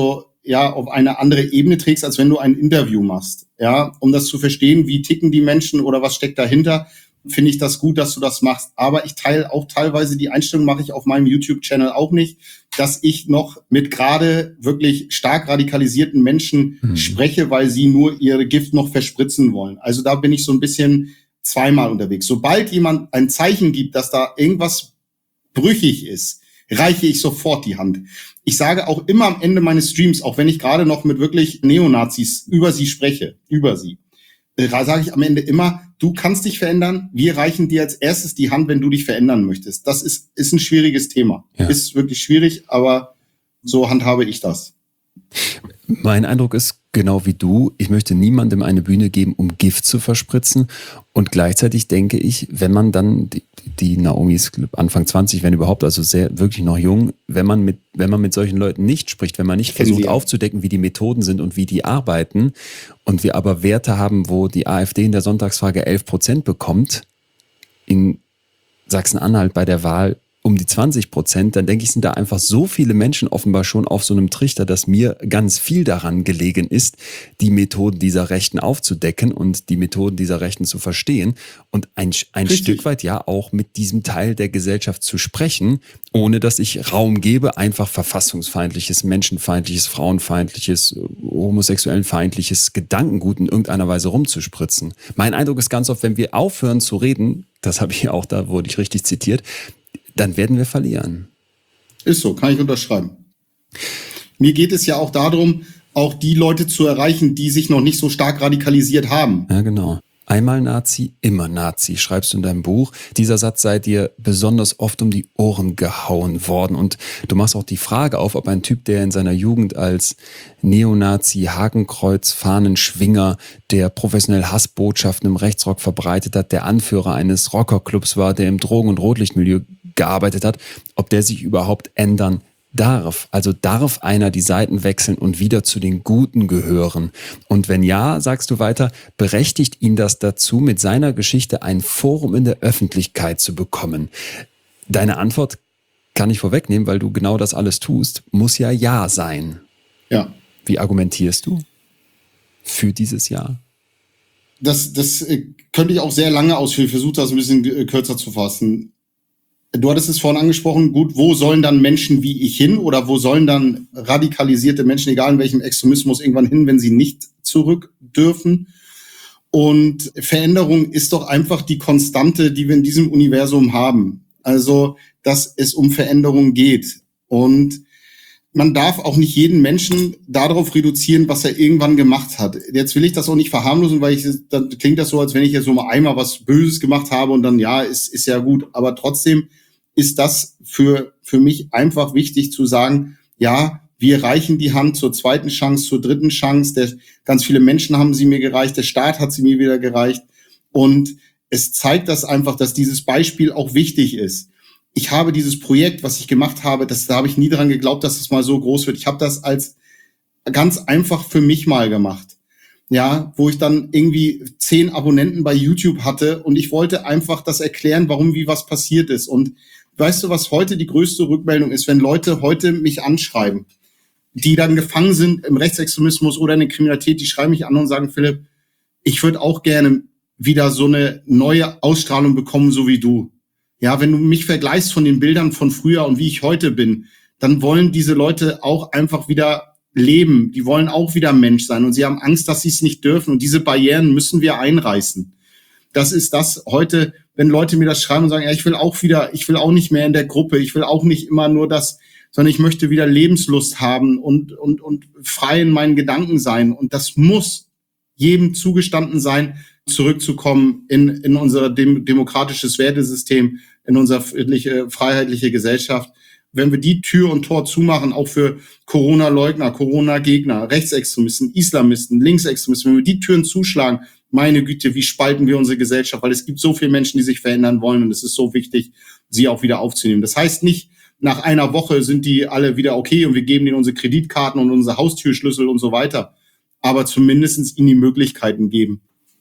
auf eine andere Ebene trägst, als wenn du ein Interview machst. Ja, um das zu verstehen, wie ticken die Menschen oder was steckt dahinter, finde ich das gut, dass du das machst. Aber ich teile auch teilweise die Einstellung, mache ich auf meinem YouTube-Channel auch nicht, dass ich noch mit gerade wirklich stark radikalisierten Menschen spreche, weil sie nur ihre Gift noch verspritzen wollen. Also da bin ich so ein bisschen zweimal unterwegs. Sobald jemand ein Zeichen gibt, dass da irgendwas brüchig ist, reiche ich sofort die Hand. Ich sage auch immer am Ende meines Streams, auch wenn ich gerade noch mit wirklich Neonazis über sie spreche, sage ich am Ende immer, du kannst dich verändern, wir reichen dir als erstes die Hand, wenn du dich verändern möchtest. Das ist ein schwieriges Thema. Ja. Ist wirklich schwierig, aber so handhabe ich das. Mein Eindruck ist genau wie du, ich möchte niemandem eine Bühne geben, um Gift zu verspritzen. Und gleichzeitig denke ich, wenn man dann, die Naomi ist Anfang 20, wenn überhaupt, also wirklich noch jung, wenn man mit solchen Leuten nicht spricht, wenn man nicht versucht aufzudecken, wie die Methoden sind und wie die arbeiten, und wir aber Werte haben, wo die AfD in der Sonntagsfrage 11% bekommt, in Sachsen-Anhalt bei der Wahl um die 20%, dann denke ich, sind da einfach so viele Menschen offenbar schon auf so einem Trichter, dass mir ganz viel daran gelegen ist, die Methoden dieser Rechten aufzudecken und die Methoden dieser Rechten zu verstehen und ein Stück weit ja auch mit diesem Teil der Gesellschaft zu sprechen, ohne dass ich Raum gebe, einfach verfassungsfeindliches, menschenfeindliches, frauenfeindliches, homosexuellenfeindliches Gedankengut in irgendeiner Weise rumzuspritzen. Mein Eindruck ist ganz oft, wenn wir aufhören zu reden, das habe ich auch, da wurde ich richtig zitiert, dann werden wir verlieren. Ist so, kann ich unterschreiben. Mir geht es ja auch darum, auch die Leute zu erreichen, die sich noch nicht so stark radikalisiert haben. Ja, genau. Einmal Nazi, immer Nazi, schreibst du in deinem Buch. Dieser Satz sei dir besonders oft um die Ohren gehauen worden. Und du machst auch die Frage auf, ob ein Typ, der in seiner Jugend als Neonazi, Hakenkreuz, Fahnenschwinger, der professionell Hassbotschaften im Rechtsrock verbreitet hat, der Anführer eines Rockerclubs war, der im Drogen- und Rotlichtmilieu gearbeitet hat, ob der sich überhaupt ändern darf. Also darf einer die Seiten wechseln und wieder zu den Guten gehören? Und wenn ja, sagst du weiter, berechtigt ihn das dazu, mit seiner Geschichte ein Forum in der Öffentlichkeit zu bekommen? Deine Antwort kann ich vorwegnehmen, weil du genau das alles tust, muss ja sein. Ja. Wie argumentierst du für dieses Ja? Das könnte ich auch sehr lange ausführen. Ich versuche das ein bisschen kürzer zu fassen. Du hattest es vorhin angesprochen, gut, wo sollen dann Menschen wie ich hin oder wo sollen dann radikalisierte Menschen, egal in welchem Extremismus, irgendwann hin, wenn sie nicht zurück dürfen? Und Veränderung ist doch einfach die Konstante, die wir in diesem Universum haben. Also, dass es um Veränderung geht. Und man darf auch nicht jeden Menschen darauf reduzieren, was er irgendwann gemacht hat. Jetzt will ich das auch nicht verharmlosen, weil dann klingt das so, als wenn ich jetzt so mal einmal was Böses gemacht habe und dann, ja, ist ja gut. Aber trotzdem ist das für mich einfach wichtig zu sagen, Ja, wir reichen die Hand zur zweiten Chance, zur dritten Chance. Ganz viele Menschen haben sie mir gereicht, der Staat hat sie mir wieder gereicht. Und es zeigt das einfach, dass dieses Beispiel auch wichtig ist. Ich habe dieses Projekt, was ich gemacht habe, da habe ich nie dran geglaubt, dass es mal so groß wird. Ich habe das als ganz einfach für mich mal gemacht. Ja, wo ich dann irgendwie 10 Abonnenten bei YouTube hatte und ich wollte einfach das erklären, warum, wie was passiert ist. Und weißt du, was heute die größte Rückmeldung ist, wenn Leute heute mich anschreiben, die dann gefangen sind im Rechtsextremismus oder in der Kriminalität, die schreiben mich an und sagen, Philipp, ich würde auch gerne wieder so eine neue Ausstrahlung bekommen, so wie du. Ja, wenn du mich vergleichst von den Bildern von früher und wie ich heute bin, dann wollen diese Leute auch einfach wieder leben. Die wollen auch wieder Mensch sein und sie haben Angst, dass sie es nicht dürfen. Und diese Barrieren müssen wir einreißen. Das ist das heute, wenn Leute mir das schreiben und sagen, ja, ich will auch nicht mehr in der Gruppe, ich will auch nicht immer nur das, sondern ich möchte wieder Lebenslust haben und frei in meinen Gedanken sein. Und das muss jedem zugestanden sein, zurückzukommen in unser demokratisches Wertesystem, in unsere friedliche, freiheitliche Gesellschaft. Wenn wir die Tür und Tor zumachen, auch für Corona-Leugner, Corona-Gegner, Rechtsextremisten, Islamisten, Linksextremisten, wenn wir die Türen zuschlagen, meine Güte, wie spalten wir unsere Gesellschaft, weil es gibt so viele Menschen, die sich verändern wollen und es ist so wichtig, sie auch wieder aufzunehmen. Das heißt nicht, nach einer Woche sind die alle wieder okay und wir geben ihnen unsere Kreditkarten und unsere Haustürschlüssel und so weiter, aber zumindest ihnen die Möglichkeiten geben.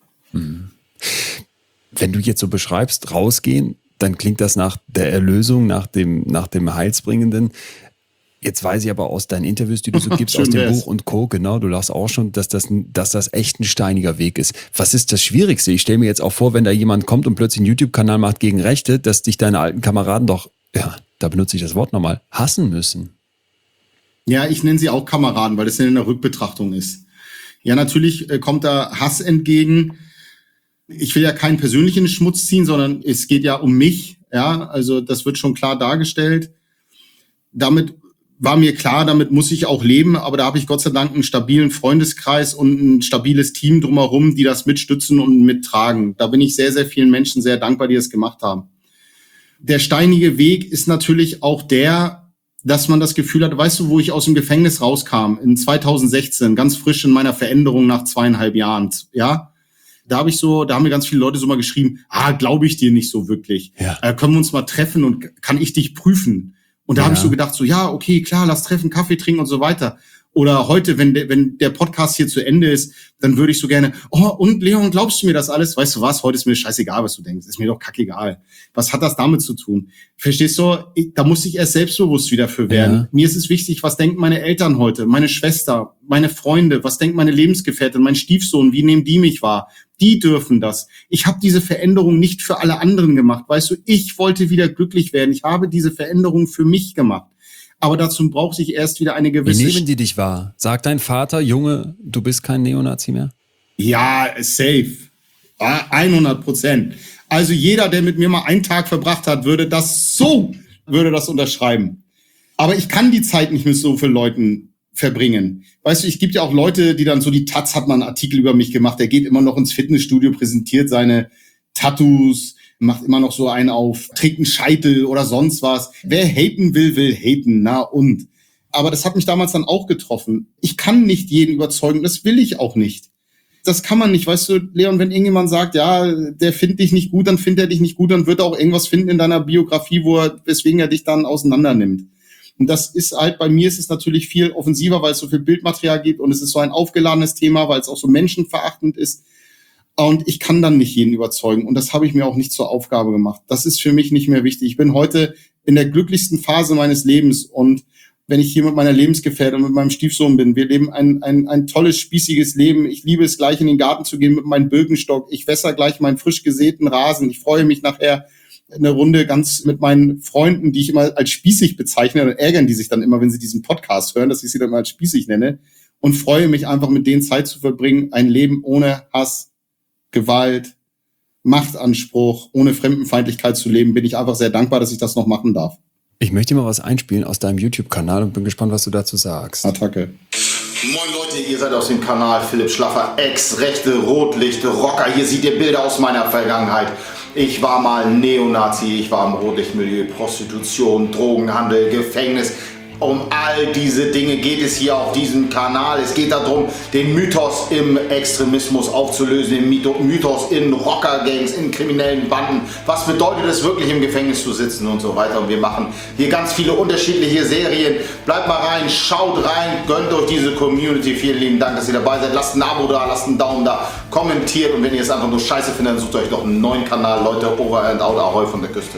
Wenn du jetzt so beschreibst, rausgehen, dann klingt das nach der Erlösung, nach dem Heilsbringenden. Jetzt weiß ich aber aus deinen Interviews, die du so gibst, aus dem Buch und Co., genau, du lachst auch schon, dass das echt ein steiniger Weg ist. Was ist das Schwierigste? Ich stelle mir jetzt auch vor, wenn da jemand kommt und plötzlich einen YouTube-Kanal macht gegen Rechte, dass dich deine alten Kameraden doch, ja, da benutze ich das Wort nochmal, hassen müssen. Ja, ich nenne sie auch Kameraden, weil das in der Rückbetrachtung ist. Ja, natürlich kommt da Hass entgegen. Ich will ja keinen persönlichen Schmutz ziehen, sondern es geht ja um mich. Ja, also das wird schon klar dargestellt. Damit war mir klar, damit muss ich auch leben. Aber da habe ich Gott sei Dank einen stabilen Freundeskreis und ein stabiles Team drumherum, die das mitstützen und mittragen. Da bin ich sehr, sehr vielen Menschen sehr dankbar, die das gemacht haben. Der steinige Weg ist natürlich auch der, dass man das Gefühl hat, weißt du, wo ich aus dem Gefängnis rauskam, in 2016, ganz frisch in meiner Veränderung nach 2,5 Jahren, ja, da haben mir ganz viele Leute so mal geschrieben, glaube ich dir nicht so wirklich. Ja. Können wir uns mal treffen und kann ich dich prüfen? Und da habe ich so gedacht, so, ja, okay, klar, lass treffen, Kaffee trinken und so weiter. Oder heute, wenn der Podcast hier zu Ende ist, dann würde ich so gerne, und Leon, glaubst du mir das alles? Weißt du was, heute ist mir scheißegal, was du denkst. Ist mir doch kackegal. Was hat das damit zu tun? Verstehst du? Da muss ich erst selbstbewusst wieder für werden. Ja. Mir ist es wichtig, was denken meine Eltern heute, meine Schwester, meine Freunde, was denkt meine Lebensgefährtin, mein Stiefsohn, wie nehmen die mich wahr? Die dürfen das. Ich habe diese Veränderung nicht für alle anderen gemacht. Weißt du, ich wollte wieder glücklich werden. Ich habe diese Veränderung für mich gemacht. Aber dazu braucht sich erst wieder eine gewisse... Wie nehmen die dich wahr? Sagt dein Vater, Junge, du bist kein Neonazi mehr? Ja, safe. 100%. Also jeder, der mit mir mal einen Tag verbracht hat, würde das unterschreiben. Aber ich kann die Zeit nicht mit so vielen Leuten verbringen. Weißt du, es gibt ja auch Leute, die dann so, die Taz hat mal einen Artikel über mich gemacht, der geht immer noch ins Fitnessstudio, präsentiert seine Tattoos, macht immer noch so einen auf, trägt einen Scheitel oder sonst was. Wer haten will, will haten, na und. Aber das hat mich damals dann auch getroffen. Ich kann nicht jeden überzeugen, das will ich auch nicht. Das kann man nicht, weißt du, Leon, wenn irgendjemand sagt, ja, der findet dich nicht gut, dann findet er dich nicht gut, dann wird er auch irgendwas finden in deiner Biografie, weswegen er dich dann auseinander nimmt. Und das ist halt, bei mir ist es natürlich viel offensiver, weil es so viel Bildmaterial gibt und es ist so ein aufgeladenes Thema, weil es auch so menschenverachtend ist. Und ich kann dann nicht jeden überzeugen. Und das habe ich mir auch nicht zur Aufgabe gemacht. Das ist für mich nicht mehr wichtig. Ich bin heute in der glücklichsten Phase meines Lebens. Und wenn ich hier mit meiner Lebensgefährtin und mit meinem Stiefsohn bin, wir leben ein tolles, spießiges Leben. Ich liebe es, gleich in den Garten zu gehen mit meinem Birkenstock. Ich wässer gleich meinen frisch gesäten Rasen. Ich freue mich nachher eine Runde ganz mit meinen Freunden, die ich immer als spießig bezeichne, dann ärgern die sich dann immer, wenn sie diesen Podcast hören, dass ich sie dann mal als spießig nenne, und freue mich einfach, mit denen Zeit zu verbringen, ein Leben ohne Hass, Gewalt, Machtanspruch, ohne Fremdenfeindlichkeit zu leben. Bin ich einfach sehr dankbar, dass ich das noch machen darf. Ich möchte mal was einspielen aus deinem YouTube-Kanal und bin gespannt, was du dazu sagst. Attacke. Moin Leute, ihr seid aus dem Kanal Philipp Schlaffer, Ex-Rechte, Rotlicht, Rocker. Hier seht ihr Bilder aus meiner Vergangenheit. Ich war mal Neonazi, ich war im Rotlichtmilieu, Prostitution, Drogenhandel, Gefängnis. Um all diese Dinge geht es hier auf diesem Kanal. Es geht darum, den Mythos im Extremismus aufzulösen, den Mythos in Rockergangs, in kriminellen Banden. Was bedeutet es wirklich, im Gefängnis zu sitzen und so weiter. Und wir machen hier ganz viele unterschiedliche Serien. Bleibt mal rein, schaut rein, gönnt euch diese Community. Vielen lieben Dank, dass ihr dabei seid. Lasst ein Abo da, lasst einen Daumen da, kommentiert. Und wenn ihr es einfach nur scheiße findet, dann sucht euch doch einen neuen Kanal. Leute, over and out, Ahoi von der Küste.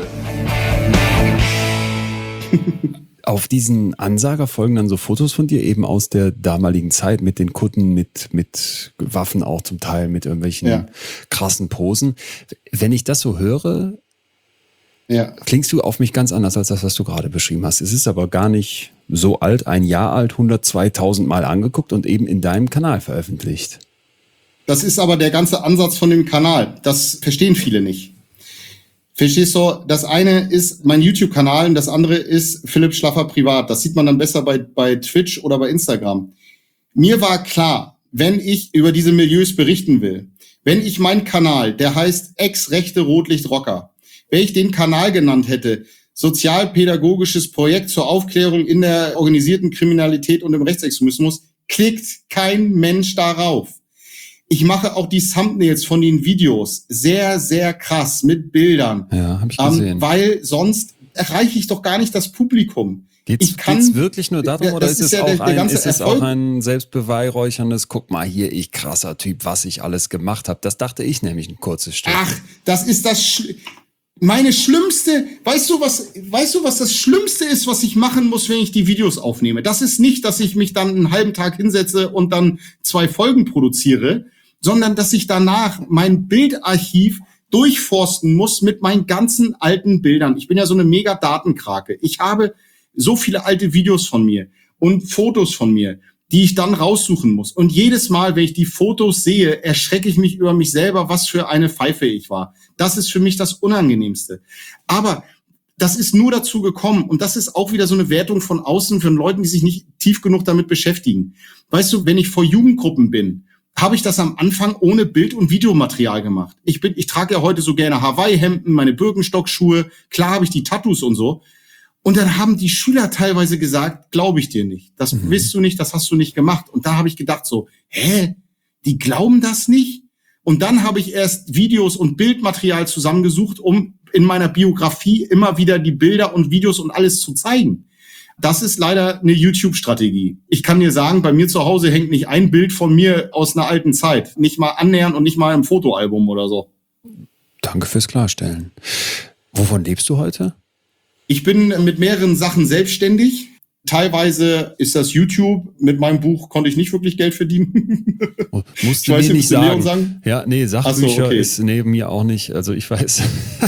Auf diesen Ansager folgen dann so Fotos von dir eben aus der damaligen Zeit mit den Kutten, mit Waffen auch zum Teil, mit irgendwelchen krassen Posen. Wenn ich das so höre, klingst du auf mich ganz anders als das, was du gerade beschrieben hast. Es ist aber gar nicht so alt, 1 Jahr alt, 102.000 Mal angeguckt und eben in deinem Kanal veröffentlicht. Das ist aber der ganze Ansatz von dem Kanal. Das verstehen viele nicht. Verstehst du? Das eine ist mein YouTube-Kanal und das andere ist Philipp Schlaffer privat. Das sieht man dann besser bei Twitch oder bei Instagram. Mir war klar, wenn ich über diese Milieus berichten will, wenn ich meinen Kanal, der heißt Ex-Rechte Rotlichtrocker, wenn ich den Kanal genannt hätte, sozialpädagogisches Projekt zur Aufklärung in der organisierten Kriminalität und im Rechtsextremismus, klickt kein Mensch darauf. Ich mache auch die Thumbnails von den Videos sehr, sehr krass mit Bildern. Ja, habe ich gesehen. Weil sonst erreiche ich doch gar nicht das Publikum. Geht's wirklich nur darum, oder ist es auch ein selbstbeweihräucherndes, guck mal hier, ich krasser Typ, was ich alles gemacht habe. Das dachte ich nämlich ein kurzes Stück. Ach, das ist meine schlimmste, weißt du, was das Schlimmste ist, was ich machen muss, wenn ich die Videos aufnehme? Das ist nicht, dass ich mich dann einen halben Tag hinsetze und dann 2 Folgen produziere, sondern dass ich danach mein Bildarchiv durchforsten muss mit meinen ganzen alten Bildern. Ich bin ja so eine mega Datenkrake. Ich habe so viele alte Videos von mir und Fotos von mir, die ich dann raussuchen muss. Und jedes Mal, wenn ich die Fotos sehe, erschrecke ich mich über mich selber, was für eine Pfeife ich war. Das ist für mich das Unangenehmste. Aber das ist nur dazu gekommen. Und das ist auch wieder so eine Wertung von außen von Leuten, die sich nicht tief genug damit beschäftigen. Weißt du, wenn ich vor Jugendgruppen bin, habe ich das am Anfang ohne Bild- und Videomaterial gemacht. Ich trage ja heute so gerne Hawaii-Hemden, meine Birkenstock-Schuhe. Klar habe ich die Tattoos und so. Und dann haben die Schüler teilweise gesagt, glaube ich dir nicht. Das willst du nicht, das hast du nicht gemacht. Und da habe ich gedacht so, die glauben das nicht? Und dann habe ich erst Videos und Bildmaterial zusammengesucht, um in meiner Biografie immer wieder die Bilder und Videos und alles zu zeigen. Das ist leider eine YouTube-Strategie. Ich kann dir sagen, bei mir zu Hause hängt nicht ein Bild von mir aus einer alten Zeit. Nicht mal annähernd und nicht mal im Fotoalbum oder so. Danke fürs Klarstellen. Wovon lebst du heute? Ich bin mit mehreren Sachen selbstständig. Teilweise ist das YouTube. Mit meinem Buch konnte ich nicht wirklich Geld verdienen. Musst du mir nicht sagen. sagen. Ja, nee, Sachbücher ist neben mir auch nicht. Also ich weiß,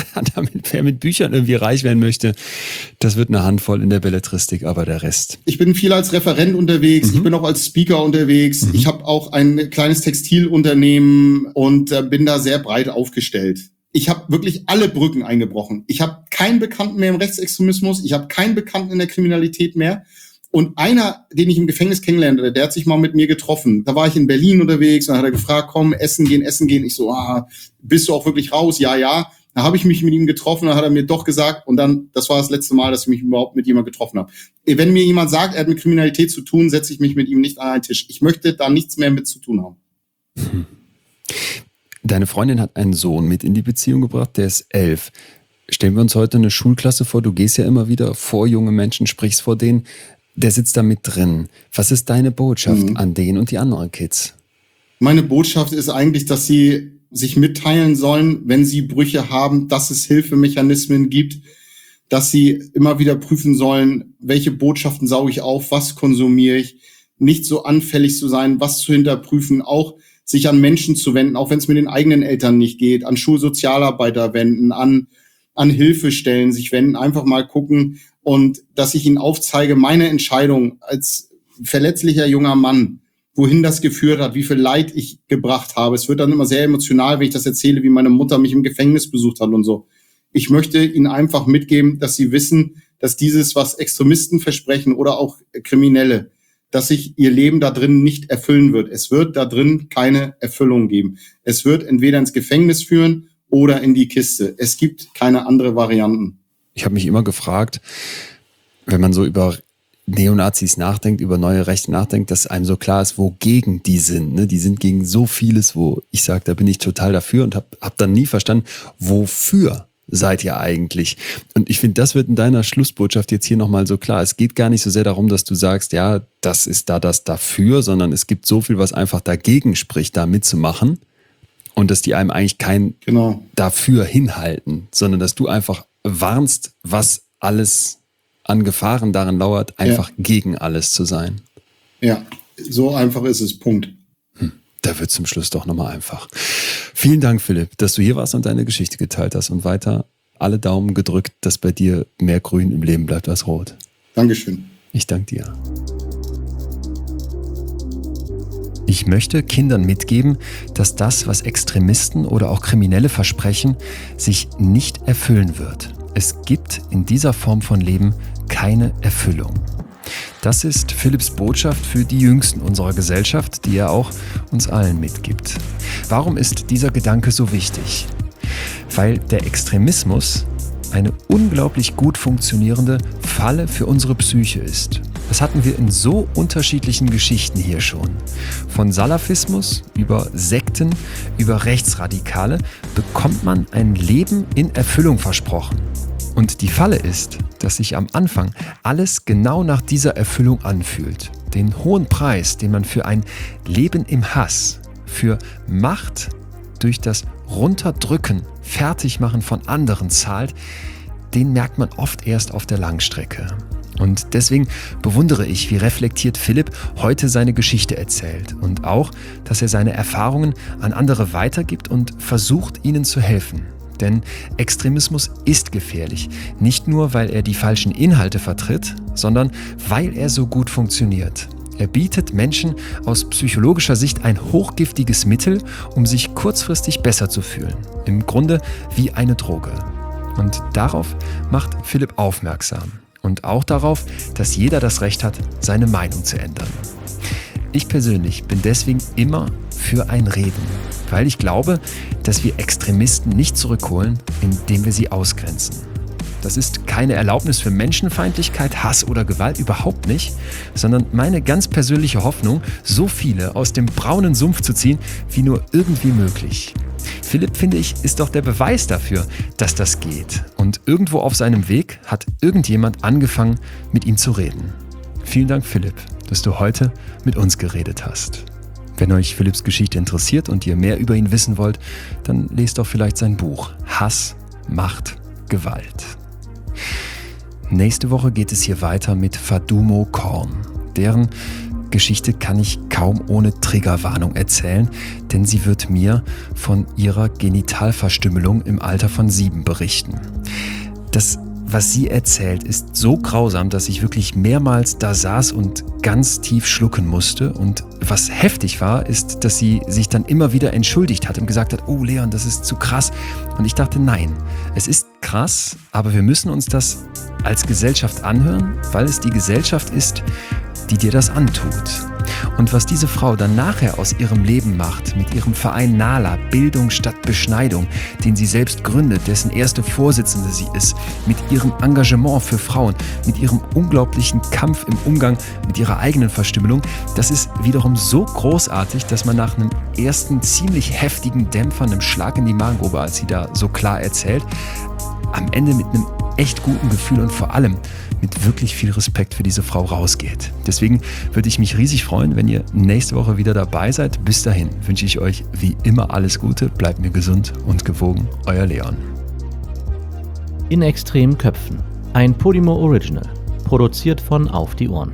wer mit Büchern irgendwie reich werden möchte, das wird eine Handvoll in der Belletristik, aber der Rest. Ich bin viel als Referent unterwegs. Ich bin auch als Speaker unterwegs. Ich habe auch ein kleines Textilunternehmen und bin da sehr breit aufgestellt. Ich habe wirklich alle Brücken eingebrochen. Ich habe keinen Bekannten mehr im Rechtsextremismus. Ich habe keinen Bekannten in der Kriminalität mehr. Und einer, den ich im Gefängnis kennenlernte, der hat sich mal mit mir getroffen. Da war ich in Berlin unterwegs und dann hat er gefragt, komm, essen gehen. Ich so, bist du auch wirklich raus? Ja. Da habe ich mich mit ihm getroffen, dann hat er mir doch gesagt und dann, das war das letzte Mal, dass ich mich überhaupt mit jemandem getroffen habe. Wenn mir jemand sagt, er hat mit Kriminalität zu tun, setze ich mich mit ihm nicht an einen Tisch. Ich möchte da nichts mehr mit zu tun haben. Deine Freundin hat einen Sohn mit in die Beziehung gebracht, der ist 11. Stellen wir uns heute eine Schulklasse vor, du gehst ja immer wieder vor junge Menschen, sprichst vor denen, der sitzt da mit drin. Was ist deine Botschaft an den und die anderen Kids? Meine Botschaft ist eigentlich, dass sie sich mitteilen sollen, wenn sie Brüche haben, dass es Hilfemechanismen gibt, dass sie immer wieder prüfen sollen, welche Botschaften sauge ich auf, was konsumiere ich, nicht so anfällig zu sein, was zu hinterprüfen, auch sich an Menschen zu wenden, auch wenn es mit den eigenen Eltern nicht geht, an Schulsozialarbeiter wenden, an Hilfestellen sich wenden, einfach mal gucken und dass ich ihnen aufzeige, meine Entscheidung als verletzlicher junger Mann, wohin das geführt hat, wie viel Leid ich gebracht habe. Es wird dann immer sehr emotional, wenn ich das erzähle, wie meine Mutter mich im Gefängnis besucht hat und so. Ich möchte ihnen einfach mitgeben, dass sie wissen, dass dieses, was Extremisten versprechen oder auch Kriminelle, dass sich ihr Leben da drin nicht erfüllen wird. Es wird da drin keine Erfüllung geben. Es wird entweder ins Gefängnis führen oder in die Kiste. Es gibt keine andere Varianten. Ich habe mich immer gefragt, wenn man so über Neonazis nachdenkt, über neue Rechte nachdenkt, dass einem so klar ist, wogegen die sind. Ne? Die sind gegen so vieles, wo ich sage, da bin ich total dafür und hab dann nie verstanden, wofür seid ihr eigentlich? Und ich finde, das wird in deiner Schlussbotschaft jetzt hier nochmal so klar. Es geht gar nicht so sehr darum, dass du sagst, ja, das ist da das dafür, sondern es gibt so viel, was einfach dagegen spricht, da mitzumachen. Und dass die einem eigentlich kein dafür hinhalten, sondern dass du einfach warnst, was alles an Gefahren darin lauert, einfach gegen alles zu sein. Ja, so einfach ist es, Punkt. Da wird zum Schluss doch nochmal einfach. Vielen Dank, Philipp, dass du hier warst und deine Geschichte geteilt hast und weiter alle Daumen gedrückt, dass bei dir mehr Grün im Leben bleibt als Rot. Dankeschön. Ich danke dir. Ich möchte Kindern mitgeben, dass das, was Extremisten oder auch Kriminelle versprechen, sich nicht erfüllen wird. Es gibt in dieser Form von Leben keine Erfüllung. Das ist Philipps Botschaft für die Jüngsten unserer Gesellschaft, die er auch uns allen mitgibt. Warum ist dieser Gedanke so wichtig? Weil der Extremismus eine unglaublich gut funktionierende Falle für unsere Psyche ist. Das hatten wir in so unterschiedlichen Geschichten hier schon. Von Salafismus über Sekten, über Rechtsradikale bekommt man ein Leben in Erfüllung versprochen. Und die Falle ist, dass sich am Anfang alles genau nach dieser Erfüllung anfühlt. Den hohen Preis, den man für ein Leben im Hass, für Macht durch das Runterdrücken, Fertigmachen von anderen zahlt, den merkt man oft erst auf der Langstrecke. Und deswegen bewundere ich, wie reflektiert Philipp heute seine Geschichte erzählt und auch, dass er seine Erfahrungen an andere weitergibt und versucht, ihnen zu helfen. Denn Extremismus ist gefährlich, nicht nur, weil er die falschen Inhalte vertritt, sondern weil er so gut funktioniert. Er bietet Menschen aus psychologischer Sicht ein hochgiftiges Mittel, um sich kurzfristig besser zu fühlen. Im Grunde wie eine Droge. Und darauf macht Philipp aufmerksam. Und auch darauf, dass jeder das Recht hat, seine Meinung zu ändern. Ich persönlich bin deswegen immer für ein Reden, weil ich glaube, dass wir Extremisten nicht zurückholen, indem wir sie ausgrenzen. Das ist keine Erlaubnis für Menschenfeindlichkeit, Hass oder Gewalt, überhaupt nicht, sondern meine ganz persönliche Hoffnung, so viele aus dem braunen Sumpf zu ziehen, wie nur irgendwie möglich. Philipp, finde ich, ist doch der Beweis dafür, dass das geht. Und irgendwo auf seinem Weg hat irgendjemand angefangen, mit ihm zu reden. Vielen Dank, Philipp, dass du heute mit uns geredet hast. Wenn euch Philipps Geschichte interessiert und ihr mehr über ihn wissen wollt, dann lest doch vielleicht sein Buch Hass, Macht, Gewalt. Nächste Woche geht es hier weiter mit Fadumo Korn. Deren Geschichte kann ich kaum ohne Triggerwarnung erzählen, denn sie wird mir von ihrer Genitalverstümmelung im Alter von 7 berichten. Das, was sie erzählt, ist so grausam, dass ich wirklich mehrmals da saß und ganz tief schlucken musste. Und was heftig war, ist, dass sie sich dann immer wieder entschuldigt hat und gesagt hat, oh Leon, das ist zu krass. Und ich dachte, nein, es ist krass, aber wir müssen uns das als Gesellschaft anhören, weil es die Gesellschaft ist, die dir das antut. Und was diese Frau dann nachher aus ihrem Leben macht, mit ihrem Verein NALA, Bildung statt Beschneidung, den sie selbst gründet, dessen erste Vorsitzende sie ist, mit ihrem Engagement für Frauen, mit ihrem unglaublichen Kampf im Umgang mit ihrer eigenen Verstümmelung, das ist wiederum so großartig, dass man nach einem ersten ziemlich heftigen Dämpfer, einem Schlag in die Magengrube, als sie da so klar erzählt, am Ende mit einem echt guten Gefühl und vor allem mit wirklich viel Respekt für diese Frau rausgeht. Deswegen würde ich mich riesig freuen, wenn ihr nächste Woche wieder dabei seid. Bis dahin wünsche ich euch wie immer alles Gute, bleibt mir gesund und gewogen, euer Leon. In extremen Köpfen, ein Podimo Original, produziert von Auf die Ohren.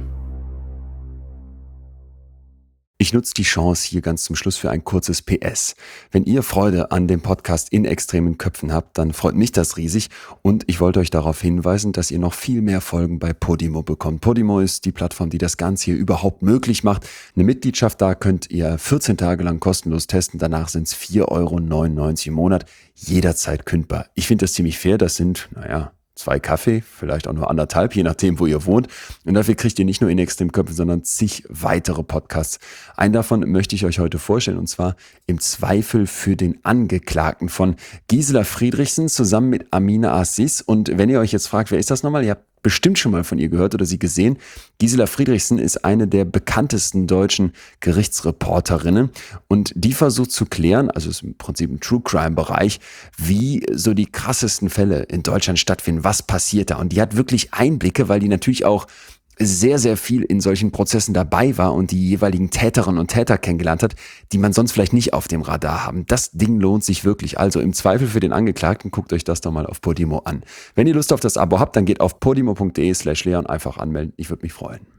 Ich nutze die Chance hier ganz zum Schluss für ein kurzes PS. Wenn ihr Freude an dem Podcast in extremen Köpfen habt, dann freut mich das riesig und ich wollte euch darauf hinweisen, dass ihr noch viel mehr Folgen bei Podimo bekommt. Podimo ist die Plattform, die das Ganze hier überhaupt möglich macht. Eine Mitgliedschaft, da könnt ihr 14 Tage lang kostenlos testen, danach sind es 4,99 € im Monat, jederzeit kündbar. Ich finde das ziemlich fair, das sind, 2 Kaffee, vielleicht auch nur 1,5, je nachdem, wo ihr wohnt. Und dafür kriegt ihr nicht nur in extremen Köpfen, sondern zig weitere Podcasts. Einen davon möchte ich euch heute vorstellen, und zwar Im Zweifel für den Angeklagten von Gisela Friedrichsen zusammen mit Amina Aziz. Und wenn ihr euch jetzt fragt, wer ist das nochmal? Ihr habt bestimmt schon mal von ihr gehört oder sie gesehen. Gisela Friedrichsen ist eine der bekanntesten deutschen Gerichtsreporterinnen und die versucht zu klären, also ist im Prinzip im True-Crime-Bereich, wie so die krassesten Fälle in Deutschland stattfinden, was passiert da. Und die hat wirklich Einblicke, weil die natürlich auch sehr, sehr viel in solchen Prozessen dabei war und die jeweiligen Täterinnen und Täter kennengelernt hat, die man sonst vielleicht nicht auf dem Radar haben. Das Ding lohnt sich wirklich. Also im Zweifel für den Angeklagten, guckt euch das doch mal auf Podimo an. Wenn ihr Lust auf das Abo habt, dann geht auf podimo.de/Leon einfach anmelden. Ich würde mich freuen.